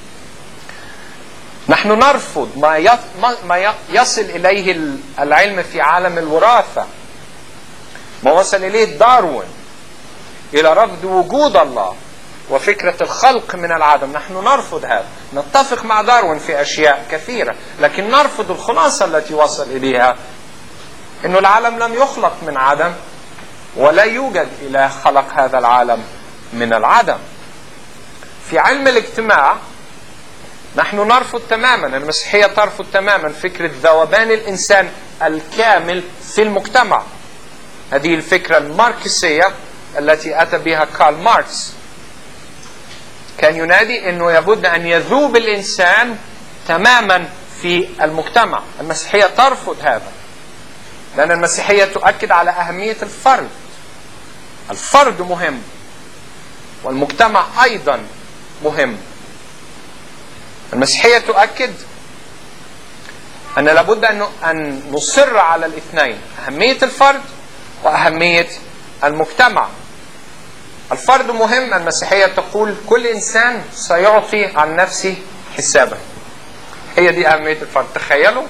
A: نحن نرفض ما يصل إليه العلم في عالم الوراثة، ما وصل إليه داروين إلى رفض وجود الله وفكرة الخلق من العدم. نحن نرفض هذا. نتفق مع داروين في أشياء كثيرة، لكن نرفض الخلاصة التي وصل إليها إنه العالم لم يخلق من عدم ولا يوجد إله خلق هذا العالم من العدم. في علم الاجتماع نحن نرفض تماما، المسيحية ترفض تماما فكرة ذوبان الإنسان الكامل في المجتمع. هذه الفكرة الماركسية التي أتى بها كارل ماركس، كان ينادي أنه يبد أن يذوب الإنسان تماما في المجتمع. المسيحية ترفض هذا، لأن المسيحية تؤكد على أهمية الفرد. الفرد مهم والمجتمع أيضا مهم. المسيحية تؤكد أن لابد أن نصر على الاثنين، أهمية الفرد وأهمية المجتمع. الفرد مهم. المسيحية تقول كل إنسان سيعطي عن نفسه حسابا. هي دي أهمية الفرد. تخيلوا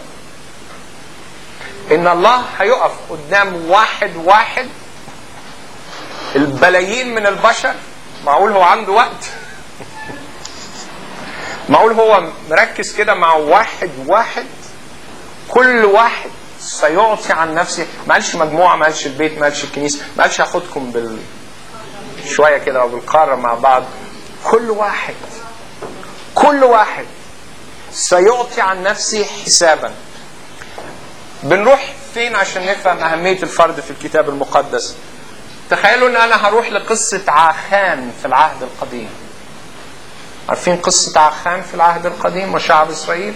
A: إن الله هيقف قدام واحد واحد البلايين من البشر. معقول هو عنده وقت؟ معقول هو مركز كده مع واحد واحد؟ كل واحد سيعطي عن نفسه. ما قالش مجموعة، ما قالش البيت، ما قالش الكنيسة، ما قالش هاخدكم بال شوية كده أو بالقارة مع بعض. كل واحد كل واحد سيعطي عن نفسه حسابا. بنروح فين عشان نفهم أهمية الفرد في الكتاب المقدس؟ تخيلوا أن أنا هروح لقصة عاخان في العهد القديم. عارفين قصة عاخان في العهد القديم وشعب إسرائيل؟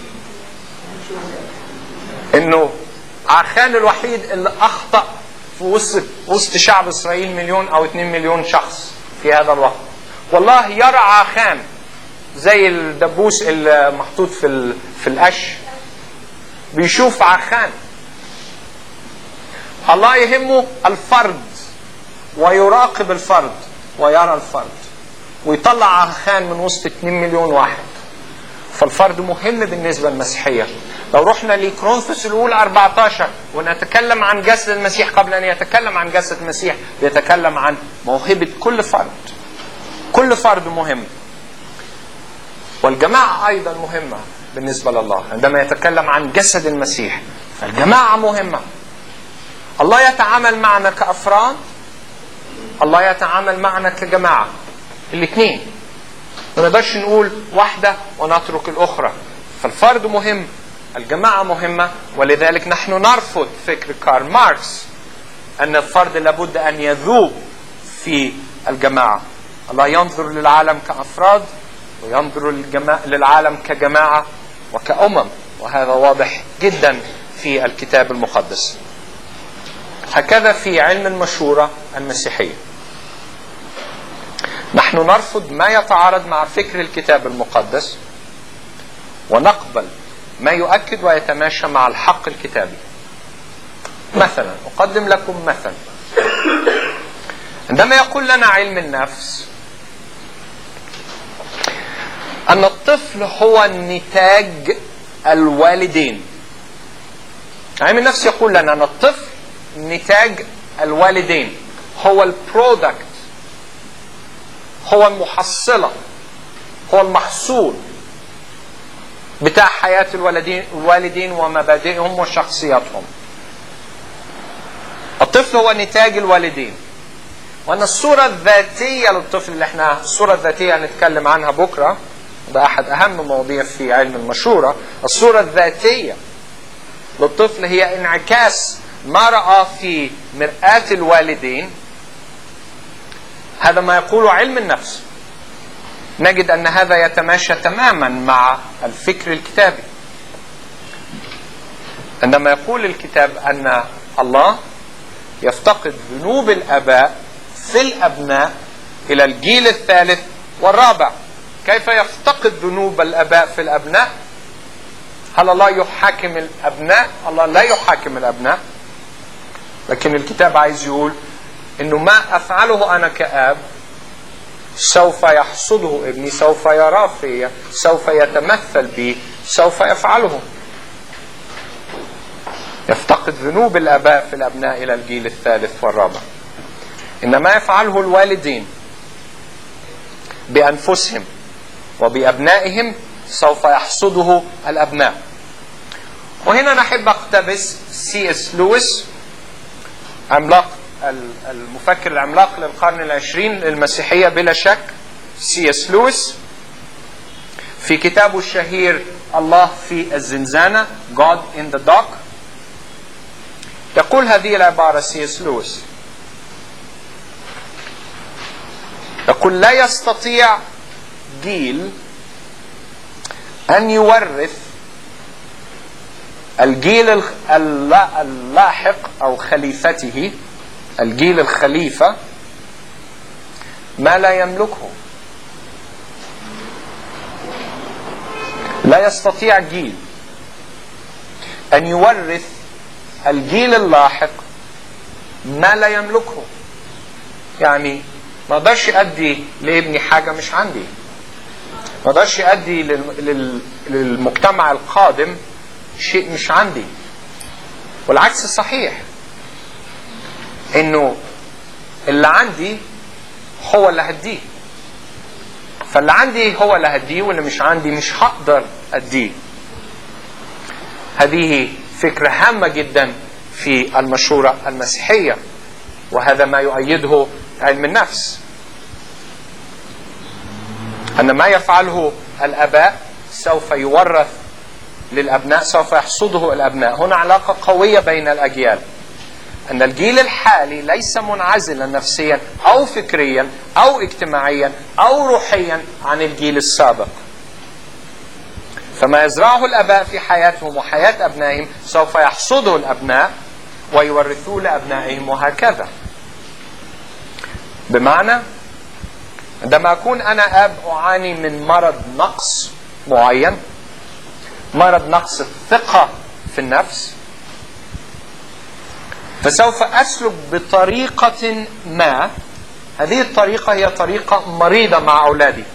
A: إنه عاخان الوحيد اللي أخطأ في وسط وسط شعب إسرائيل مليون أو اتنين مليون شخص في هذا الوقت. والله يرى عاخان زي الدبوس اللي محطوط في في القش، بيشوف عاخان. الله يهمه الفرد ويراقب الفرد ويرى الفرد ويطلع عاخان من وسط اتنين مليون واحد. فالفرد مهم بالنسبة للمسيحية. لو رحنا لكورنثوس الأولى أربعة عشر ونتكلم عن جسد المسيح، قبل أن يتكلم عن جسد المسيح يتكلم عن موهبة كل فرد. كل فرد مهم. والجماعة أيضا مهمة بالنسبة لله. عندما يتكلم عن جسد المسيح فالجماعة مهمة. الله يتعامل معنا كأفراد، الله يتعامل معنا كجماعة، الاثنين. ما نقدرش نقول واحدة ونترك الأخرى. فالفرد مهم، الجماعة مهمة. ولذلك نحن نرفض فكر كارل ماركس أن الفرد لابد أن يذوب في الجماعة. الله ينظر للعالم كأفراد وينظر للعالم كجماعة وكأمم، وهذا واضح جدا في الكتاب المقدس. هكذا في علم المشورة المسيحية نحن نرفض ما يتعارض مع فكر الكتاب المقدس ونقبل ما يؤكد ويتماشى مع الحق الكتابي. مثلا أقدم لكم مثل. عندما يقول لنا علم النفس أن الطفل هو نتاج الوالدين، علم النفس يقول لنا أن الطفل نتاج الوالدين، هو البرودكت، هو المحصلة، هو المحصول بتاع حياة الوالدين الوالدين ومبادئهم وشخصياتهم. الطفل هو نتاج الوالدين. وأن الصورة الذاتية للطفل اللي احنا الصورة الذاتية هنتكلم عنها بكرة، ده أحد أهم مواضيع في علم المشورة. الصورة الذاتية للطفل هي انعكاس ما رأى في مرآة الوالدين. هذا ما يقوله علم النفس. نجد أن هذا يتماشى تماما مع الفكر الكتابي. عندما يقول الكتاب أن الله يفتقد ذنوب الآباء في الأبناء إلى الجيل الثالث والرابع. كيف يفتقد ذنوب الآباء في الأبناء؟ هل الله يحاكم الأبناء؟ الله لا يحاكم الأبناء. لكن الكتاب عايز يقول إنه ما أفعله أنا كأب سوف يحصده ابني، سوف يرى فيه، سوف يتمثل بي، سوف يفعله. يفتقد ذنوب الآباء في الأبناء إلى الجيل الثالث والرابع. إنما يفعله الوالدين بأنفسهم وبأبنائهم سوف يحصده الأبناء. وهنا نحب أقتبس سي اس لويس، عملاق المفكر العملاق للقرن العشرين للمسيحية بلا شك، سي اس لويس، في كتابه الشهير الله في الزنزانة God in the Dock. يقول هذه العبارة سي اس لويس، يقول لا يستطيع جيل أن يورث الجيل اللاحق أو خليفته، الجيل الخليفة، ما لا يملكه. لا يستطيع جيل أن يورث الجيل اللاحق ما لا يملكه. يعني ما اقدرش ادي لابني حاجة مش عندي. ما اقدرش ادي لل... للمجتمع القادم شيء مش عندي. والعكس صحيح، انه اللي عندي هو اللي هديه. فاللي عندي هو اللي هديه، واللي مش عندي مش هقدر اديه. هذه فكرة هامة جدا في المشورة المسيحية، وهذا ما يؤيده علم النفس، أن ما يفعله الآباء سوف يورث للأبناء، سوف يحصده الأبناء. هنا علاقة قوية بين الأجيال، أن الجيل الحالي ليس منعزلا نفسيا أو فكريا أو اجتماعيا أو روحيا عن الجيل السابق. فما يزرعه الآباء في حياتهم وحياة أبنائهم سوف يحصده الأبناء ويورثوه لأبنائهم، وهكذا. بمعنى عندما أكون أنا أب أعاني من مرض نقص معين، مرض نقص الثقة في النفس، فسوف أسلك بطريقة ما. هذه الطريقة هي طريقة مريضة مع أولادي.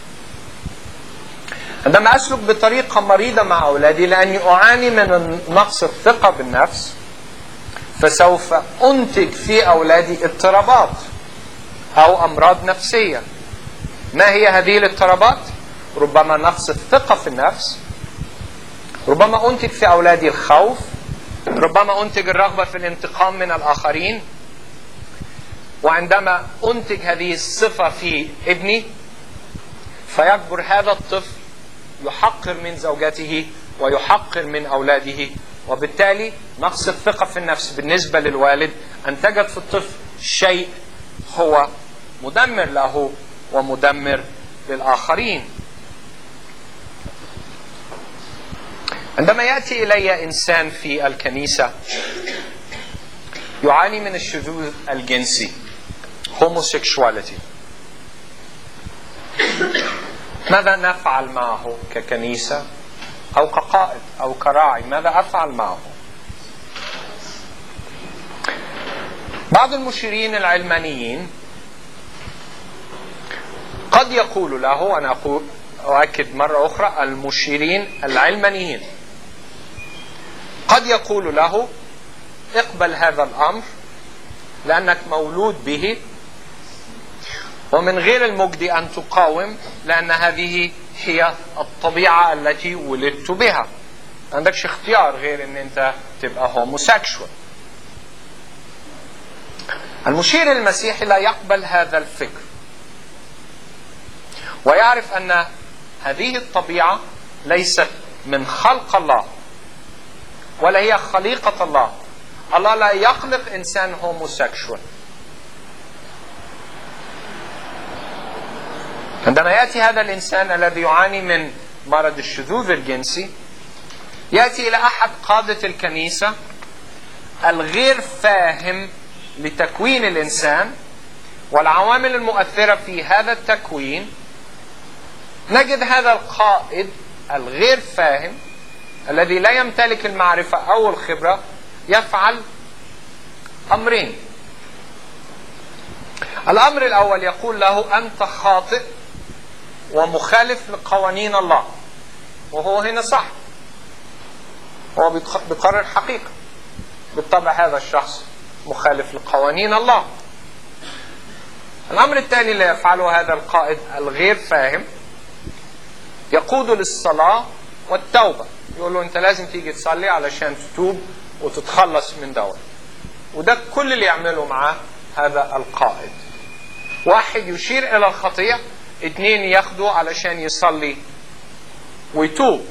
A: عندما أسلك بطريقة مريضة مع أولادي لأني أعاني من نقص الثقة بالنفس، فسوف أنتج في أولادي اضطرابات أو أمراض نفسية. ما هي هذه الاضطرابات؟ ربما نقص الثقة في النفس، ربما أنتج في أولادي الخوف، ربما أنتج الرغبة في الانتقام من الآخرين. وعندما أنتج هذه الصفة في ابني، فيكبر هذا الطفل يحقر من زوجته ويحقر من أولاده، وبالتالي نقص الثقة في النفس بالنسبة للوالد أنتجت في الطفل شيء هو مدمر له ومدمر للآخرين. عندما يأتي إلي إنسان في الكنيسة يعاني من الشذوذ الجنسي homosexuality، ماذا نفعل معه ككنيسة أو كقائد أو كراعي؟ ماذا أفعل معه؟ بعض المشيرين العلمانيين قد يقول له، أنا أقول أؤكد مرة أخرى، المشيرين العلمانيين قد يقول له اقبل هذا الأمر لأنك مولود به، ومن غير المجدي أن تقاوم، لأن هذه هي الطبيعة التي ولدت بها. ما عندكش اختيار غير أن أنت تبقى هوموسيكشوال. المشير المسيحي لا يقبل هذا الفكر، ويعرف أن هذه الطبيعة ليست من خلق الله، ولا هي خليقة الله. الله لا يخلق إنسان هوموسيكشوال. عندما يأتي هذا الإنسان الذي يعاني من مرض الشذوذ الجنسي، يأتي إلى أحد قادة الكنيسة الغير فاهم لتكوين الإنسان والعوامل المؤثرة في هذا التكوين، نجد هذا القائد الغير فاهم الذي لا يمتلك المعرفة أو الخبرة يفعل أمرين. الأمر الأول يقول له أنت خاطئ ومخالف لقوانين الله، وهو هنا صح، هو بيقرر حقيقة. بالطبع هذا الشخص مخالف لقوانين الله. الأمر الثاني اللي يفعله هذا القائد الغير فاهم يقود للصلاة والتوبة. يقول له أنت لازم تيجي تصلي علشان تتوب وتتخلص من دوت. وده كل اللي يعمله معاه هذا القائد. واحد يشير إلى الخطيئة، اثنين ياخده علشان يصلي ويتوب.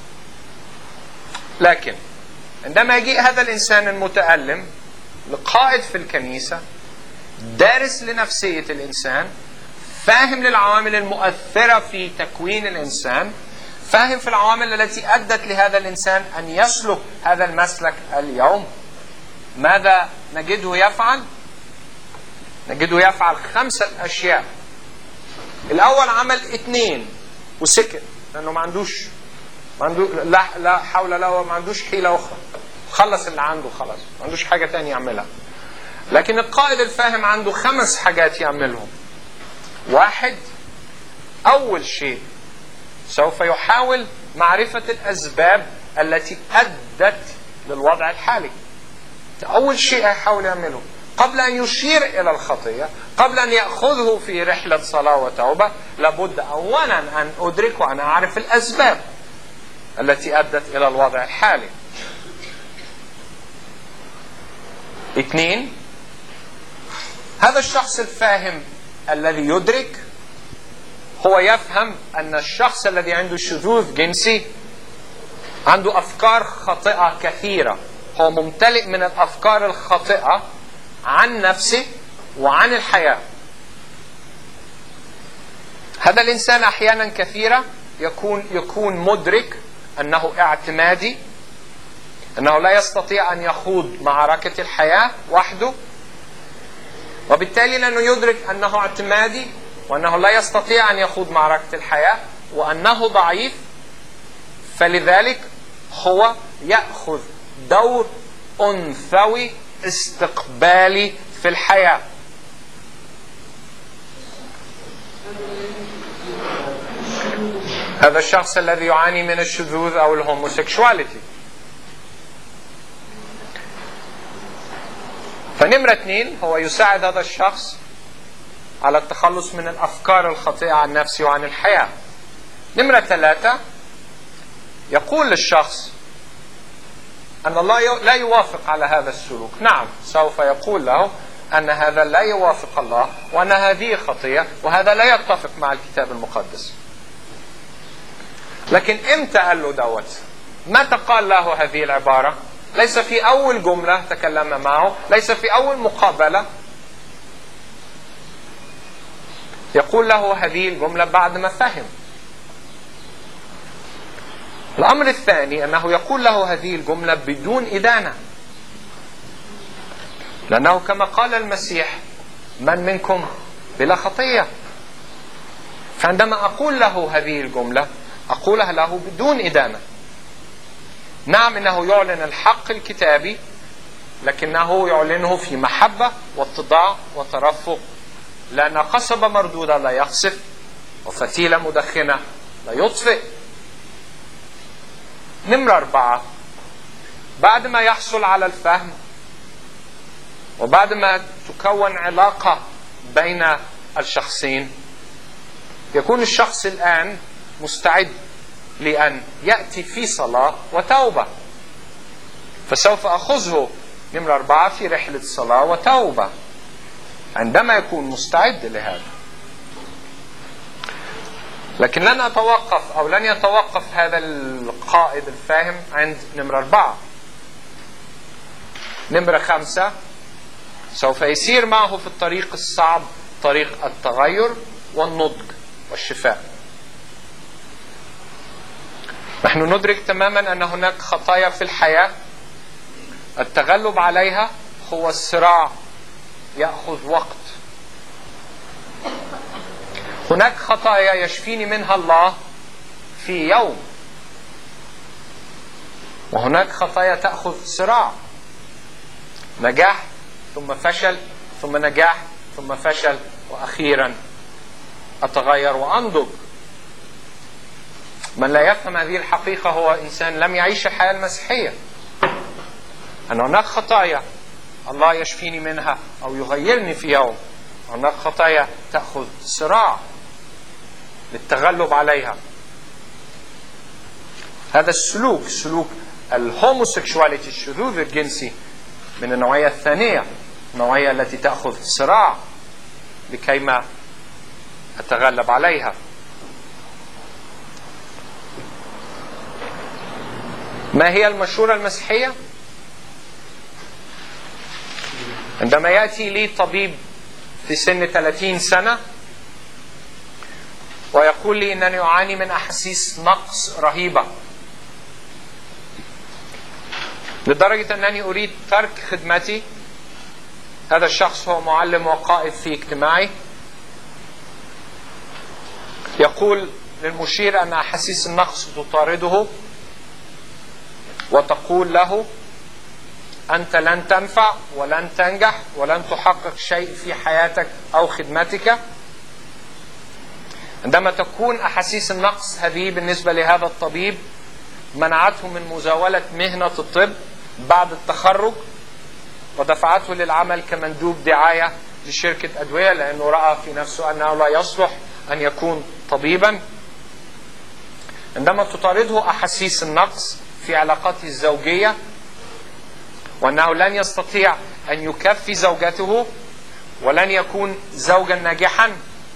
A: لكن عندما يجي هذا الإنسان المتألم لقائد في الكنيسة دارس لنفسية الإنسان، فاهم للعوامل المؤثرة في تكوين الإنسان، فاهم في العوامل التي أدت لهذا الإنسان أن يسلك هذا المسلك اليوم، ماذا نجده يفعل؟ نجده يفعل خمسة أشياء. الأول عمل اثنين وسكت، لأنه ما عندوش ما عنده لا, لا حول له، ما عندوش حيلة أخرى، خلص اللي عنده خلاص، ما عندوش حاجة تانية يعملها. لكن القائد الفاهم عنده خمس حاجات يعملهم. واحد، أول شيء سوف يحاول معرفة الأسباب التي أدت للوضع الحالي. أول شيء يحاول يعمله قبل أن يشير إلى الخطية، قبل أن يأخذه في رحلة صلاة وتوبة، لابد أولا أن أدرك وأن أعرف الأسباب التي أدت إلى الوضع الحالي. اثنين، هذا الشخص الفاهم الذي يدرك هو يفهم أن الشخص الذي عنده شذوذ جنسي عنده أفكار خاطئة كثيرة، هو ممتلئ من الأفكار الخاطئة عن نفسه وعن الحياة. هذا الإنسان أحيانا كثيرة يكون يكون مدرك أنه اعتمادي، أنه لا يستطيع أن يخوض معركة الحياة وحده، وبالتالي لأنه يدرك أنه اعتمادي وأنه لا يستطيع أن يخوض معركة الحياة وأنه ضعيف، فلذلك هو يأخذ دور أنثوي استقبالي في الحياة. هذا الشخص الذي يعاني من الشذوذ أو الهوموسيكشواليتي. فنمرة اثنين، هو يساعد هذا الشخص على التخلص من الأفكار الخاطئة عن نفسه وعن الحياة. نمرة ثلاثة، يقول للشخص أن الله لا يوافق على هذا السلوك. نعم، سوف يقول له أن هذا لا يوافق الله وأن هذه خطية وهذا لا يتفق مع الكتاب المقدس. لكن إمتى قال له دوت؟ متى قال له هذه العبارة؟ ليس في أول جملة تكلم معه، ليس في أول مقابلة. يقول له هذه الجملة بعد ما فهم. الأمر الثاني أنه يقول له هذه الجملة بدون إدانة، لأنه كما قال المسيح: من منكم بلا خطية. فعندما أقول له هذه الجملة أقولها له بدون إدانة. نعم، إنه يعلن الحق الكتابي، لكنه يعلنه في محبة واتضاع وترفق، لأن قصبة مردودة لا يخسف وفتيلة مدخنة لا يطفئ. نمرة أربعة، بعد ما يحصل على الفهم وبعد ما تكون علاقة بين الشخصين، يكون الشخص الآن مستعد لأن يأتي في صلاة وتوبة. فسوف أخذه نمرة أربعة في رحلة صلاة وتوبة عندما يكون مستعد لهذا. لكن لن أتوقف أو لن يتوقف هذا القائد الفاهم عند نمرة أربعة. نمرة خمسة، سوف يسير معه في الطريق الصعب، طريق التغير والنضج والشفاء. نحن ندرك تماما أن هناك خطايا في الحياة التغلب عليها هو الصراع، يأخذ وقت. هناك خطايا يشفيني منها الله في يوم، وهناك خطايا تأخذ صراع، نجاح ثم فشل ثم نجاح ثم فشل، وأخيرا أتغير وأنضج. من لا يفهم هذه الحقيقة هو إنسان لم يعيش الحياة المسيحية، أن هناك خطايا الله يشفيني منها أو يغيرني في يوم، هناك خطايا تأخذ صراع للتغلب عليها. هذا السلوك، سلوك الهوموسيكشواليتي، الشذوذ الجنسي، من النوعية الثانية، النوعية التي تأخذ صراع لكيما أتغلب عليها. ما هي المشورة المسيحية؟ عندما يأتي لي طبيب في سن ثلاثين سنة ويقول لي أنني أعاني من أحاسيس نقص رهيبة لدرجة أنني أريد ترك خدمتي، هذا الشخص هو معلم وقائد في اجتماعي، يقول للمشير أن أحاسيس النقص تطارده وتقول له: أنت لن تنفع ولن تنجح ولن تحقق شيء في حياتك أو خدمتك، عندما تكون أحاسيس النقص هذه بالنسبة لهذا الطبيب منعته من مزاولة مهنة الطب بعد التخرج ودفعته للعمل كمندوب دعاية لشركة أدوية، لأنه رأى في نفسه أنه لا يصلح أن يكون طبيبا. عندما تطارده أحاسيس النقص في علاقاته الزوجية وأنه لن يستطيع أن يكفي زوجته ولن يكون زوجا ناجحا.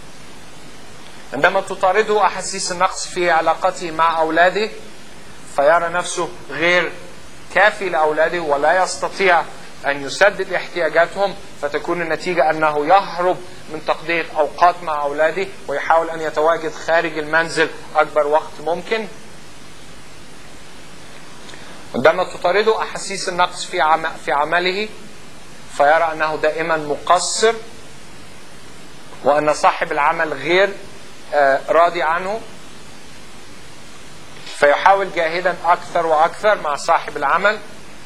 A: عندما تطارده أحاسيس النقص في علاقته مع أولاده فيرى نفسه غير كافي لأولاده ولا يستطيع أن يسدد احتياجاتهم، فتكون النتيجة أنه يهرب من تقضية أوقات مع أولاده ويحاول أن يتواجد خارج المنزل أكبر وقت ممكن. عندما تطارده أحاسيس النقص في عم... في عمله فيرى أنه دائما مقصر وأن صاحب العمل غير آه راضي عنه، فيحاول جاهدا أكثر وأكثر مع صاحب العمل.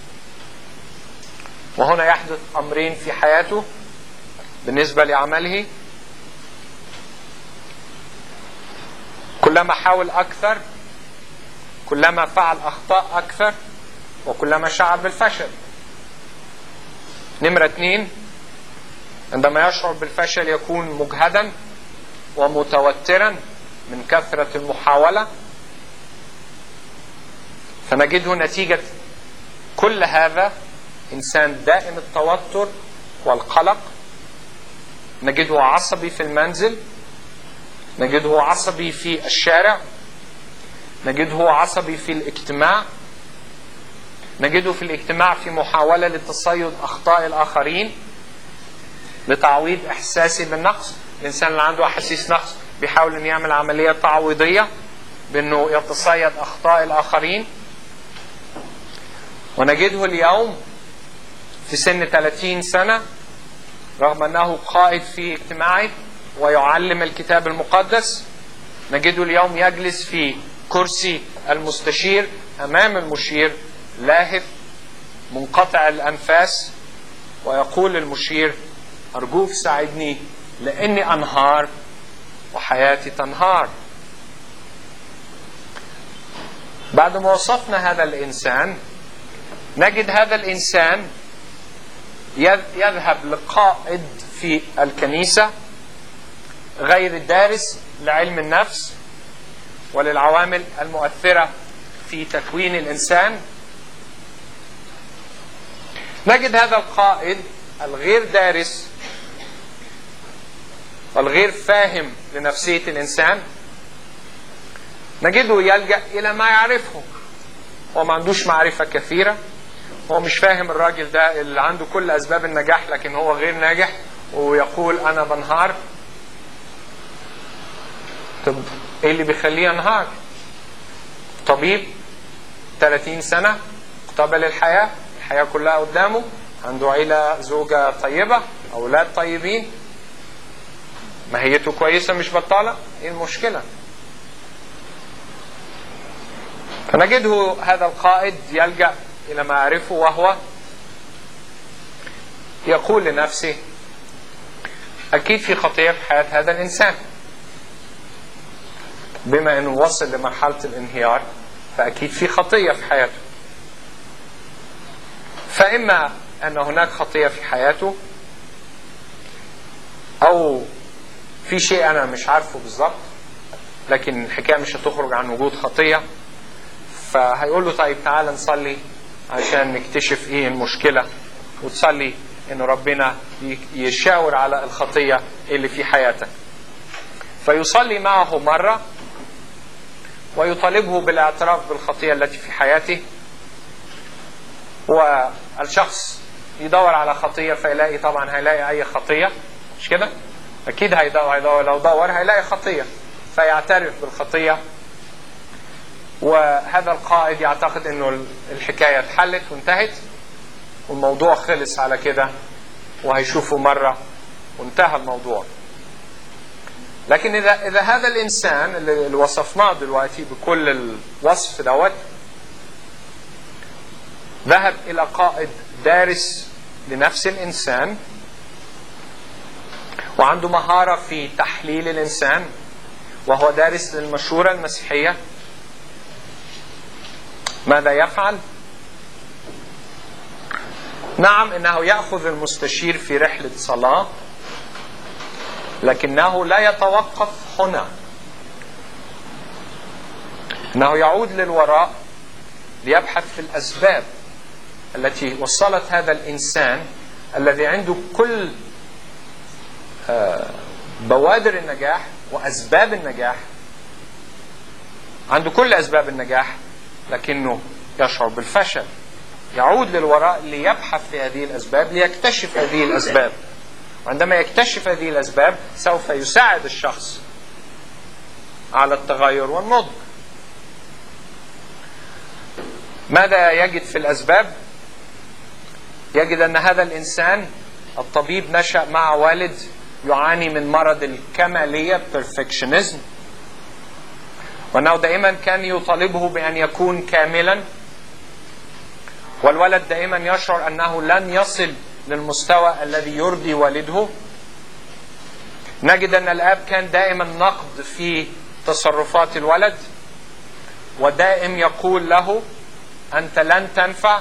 A: وهنا يحدث أمرين في حياته بالنسبة لعمله: كلما حاول أكثر كلما فعل أخطاء أكثر وكلما شعر بالفشل. نمرة اثنين، عندما يشعر بالفشل يكون مجهدا ومتوترا من كثرة المحاولة، فنجده نتيجة كل هذا إنسان دائم التوتر والقلق. نجده عصبي في المنزل، نجده عصبي في الشارع، نجده عصبي في الاجتماع، نجده في الاجتماع في محاولة لتصيد أخطاء الآخرين لتعويض إحساسي بالنقص. الإنسان اللي عنده أحاسيس نقص بيحاول أن يعمل عملية تعويضية بأنه يتصيد أخطاء الآخرين. ونجده اليوم في سن ثلاثين سنة رغم أنه قائد في اجتماعه ويعلم الكتاب المقدس، نجده اليوم يجلس في كرسي المستشير أمام المشير لاهث منقطع الأنفاس ويقول للمشير: أرجوك ساعدني لأني أنهار وحياتي تنهار. بعد ما وصفنا هذا الإنسان نجد هذا الإنسان يذهب لقائد في الكنيسة غير الدارس لعلم النفس وللعوامل المؤثرة في تكوين الإنسان. نجد هذا القائد الغير دارس والغير فاهم لنفسية الإنسان نجده يلجأ إلى ما يعرفه. هو ما عندوش معرفة كثيرة، هو مش فاهم الراجل ده اللي عنده كل أسباب النجاح لكن هو غير ناجح ويقول أنا بنهار. طب إيه اللي بيخليه ينهار؟ طبيب ثلاثين سنة قبل الحياة، الحياة كلها قدامه، عنده عيلة، زوجة طيبة، أولاد طيبين، ماهيته كويسة مش بطالة. إيه المشكلة؟ فنجده هذا القائد يلجأ إلى ما يعرفه وهو يقول لنفسه: أكيد في خطية في حياة هذا الإنسان، بما أنه وصل لمرحلة الانهيار فأكيد في خطية في حياته. فإما أن هناك خطية في حياته أو في شيء أنا مش عارفه بالضبط لكن الحكاية مش هتخرج عن وجود خطية. فهيقول له: طيب تعال نصلي عشان نكتشف ايه المشكلة، وتصلي ان ربنا يشاور على الخطية اللي في حياتك. فيصلي معه مرة ويطالبه بالاعتراف بالخطية التي في حياته، والشخص يدور على خطية فيلاقي، طبعا هيلاقي اي خطية، مش كده؟ اكيد هيدور, هيدور لو دور هيلاقي خطية، فيعترف بالخطية. وهذا القائد يعتقد انه الحكاية اتحلت وانتهت والموضوع خلص على كده وهيشوفه مرة وانتهى الموضوع. لكن إذا, إذا هذا الإنسان اللي وصفناه دلوقتي بكل الوصف دوت ذهب إلى قائد دارس لنفس الإنسان وعنده مهارة في تحليل الإنسان وهو دارس للمشورة المسيحية ماذا يفعل؟ نعم، إنه يأخذ المستشير في رحلة صلاة، لكنه لا يتوقف هنا، إنه يعود للوراء ليبحث في الأسباب التي وصلت هذا الإنسان الذي عنده كل بوادر النجاح وأسباب النجاح، عنده كل أسباب النجاح لكنه يشعر بالفشل. يعود للوراء ليبحث في هذه الأسباب، ليكتشف هذه الأسباب. وعندما يكتشف هذه الأسباب سوف يساعد الشخص على التغير والنضج. ماذا يجد في الأسباب؟ يجد أن هذا الإنسان الطبيب نشأ مع والد يعاني من مرض الكمالية perfectionism، وأنه دائما كان يطالبه بأن يكون كاملا، والولد دائما يشعر أنه لن يصل للمستوى الذي يرضي والده. نجد أن الأب كان دائما نقد في تصرفات الولد، ودائم يقول له أنت لن تنفع،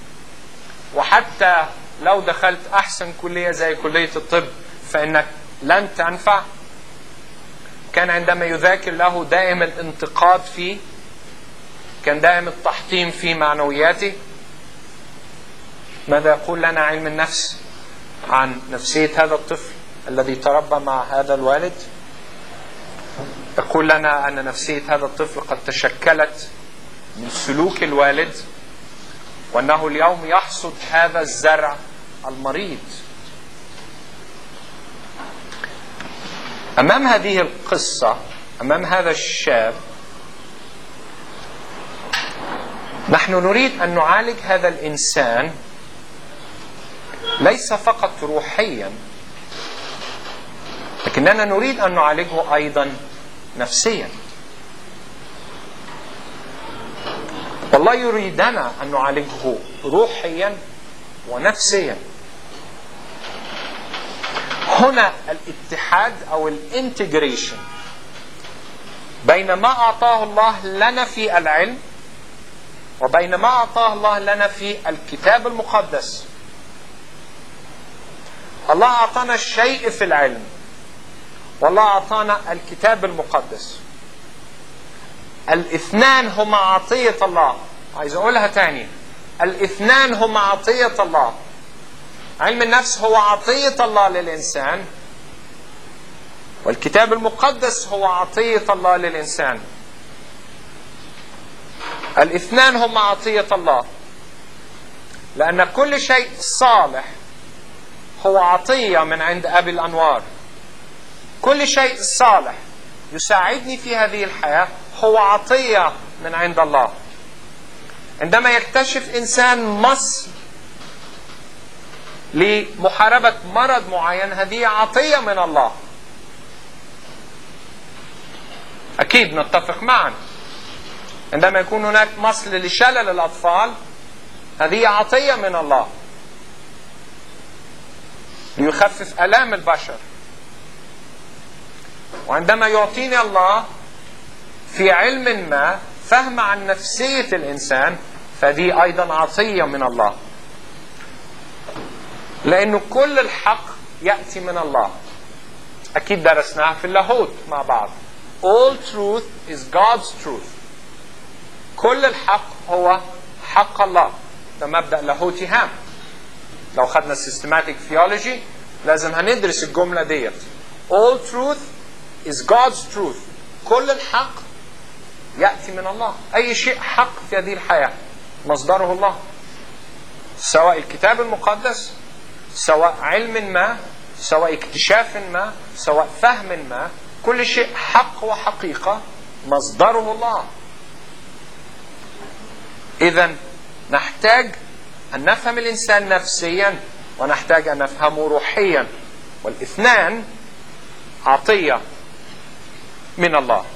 A: وحتى لو دخلت أحسن كلية زي كلية الطب فإنك لن تنفع. كان عندما يذاكر له دائم الانتقاد فيه، كان دائم التحطيم في معنوياته. ماذا يقول لنا علم النفس عن نفسية هذا الطفل الذي تربى مع هذا الوالد؟ يقول لنا أن نفسية هذا الطفل قد تشكلت من سلوك الوالد، وأنه اليوم يحصد هذا الزرع المريض. أمام هذه القصة، أمام هذا الشاب، نحن نريد أن نعالج هذا الإنسان ليس فقط روحيا، لكننا نريد أن نعالجه أيضا نفسيا. والله يريدنا أن نعالجه روحيا ونفسيا. هنا الاتحاد أو الانتجريشن بين ما أعطاه الله لنا في العلم وبين ما أعطاه الله لنا في الكتاب المقدس. الله أعطانا الشيء في العلم، والله أعطانا الكتاب المقدس. الاثنان هما عطية الله. عايز أقولها تاني، الاثنان هما عطية الله. علم النفس هو عطية الله للإنسان، والكتاب المقدس هو عطية الله للإنسان. الاثنان هما عطية الله، لأن كل شيء صالح هو عطية من عند أبي الأنوار. كل شيء صالح يساعدني في هذه الحياة هو عطية من عند الله. عندما يكتشف إنسان مصل لمحاربة مرض معين، هذه عطية من الله. أكيد نتفق معا. عندما يكون هناك مصل لشلل الأطفال، هذه عطية من الله ليخفف آلام البشر. وعندما يعطيني الله في علم ما فهم عن نفسية الإنسان، فدي أيضا عطية من الله، لأنه كل الحق يأتي من الله. أكيد درسناها في اللاهوت مع بعض. All truth is God's truth. كل الحق هو حق الله. ده مبدأ لاهوتي هام. لو خدنا systematic theology لازم هندرس الجملة ديت. All truth is God's truth. كل الحق يأتي من الله. أي شيء حق في هذه الحياة مصدره الله، سواء الكتاب المقدس، سواء علم ما، سواء اكتشاف ما، سواء فهم ما. كل شيء حق وحقيقة مصدره الله. إذن نحتاج أن نفهم الإنسان نفسيا، ونحتاج أن نفهمه روحيا، والاثنان عطية من الله.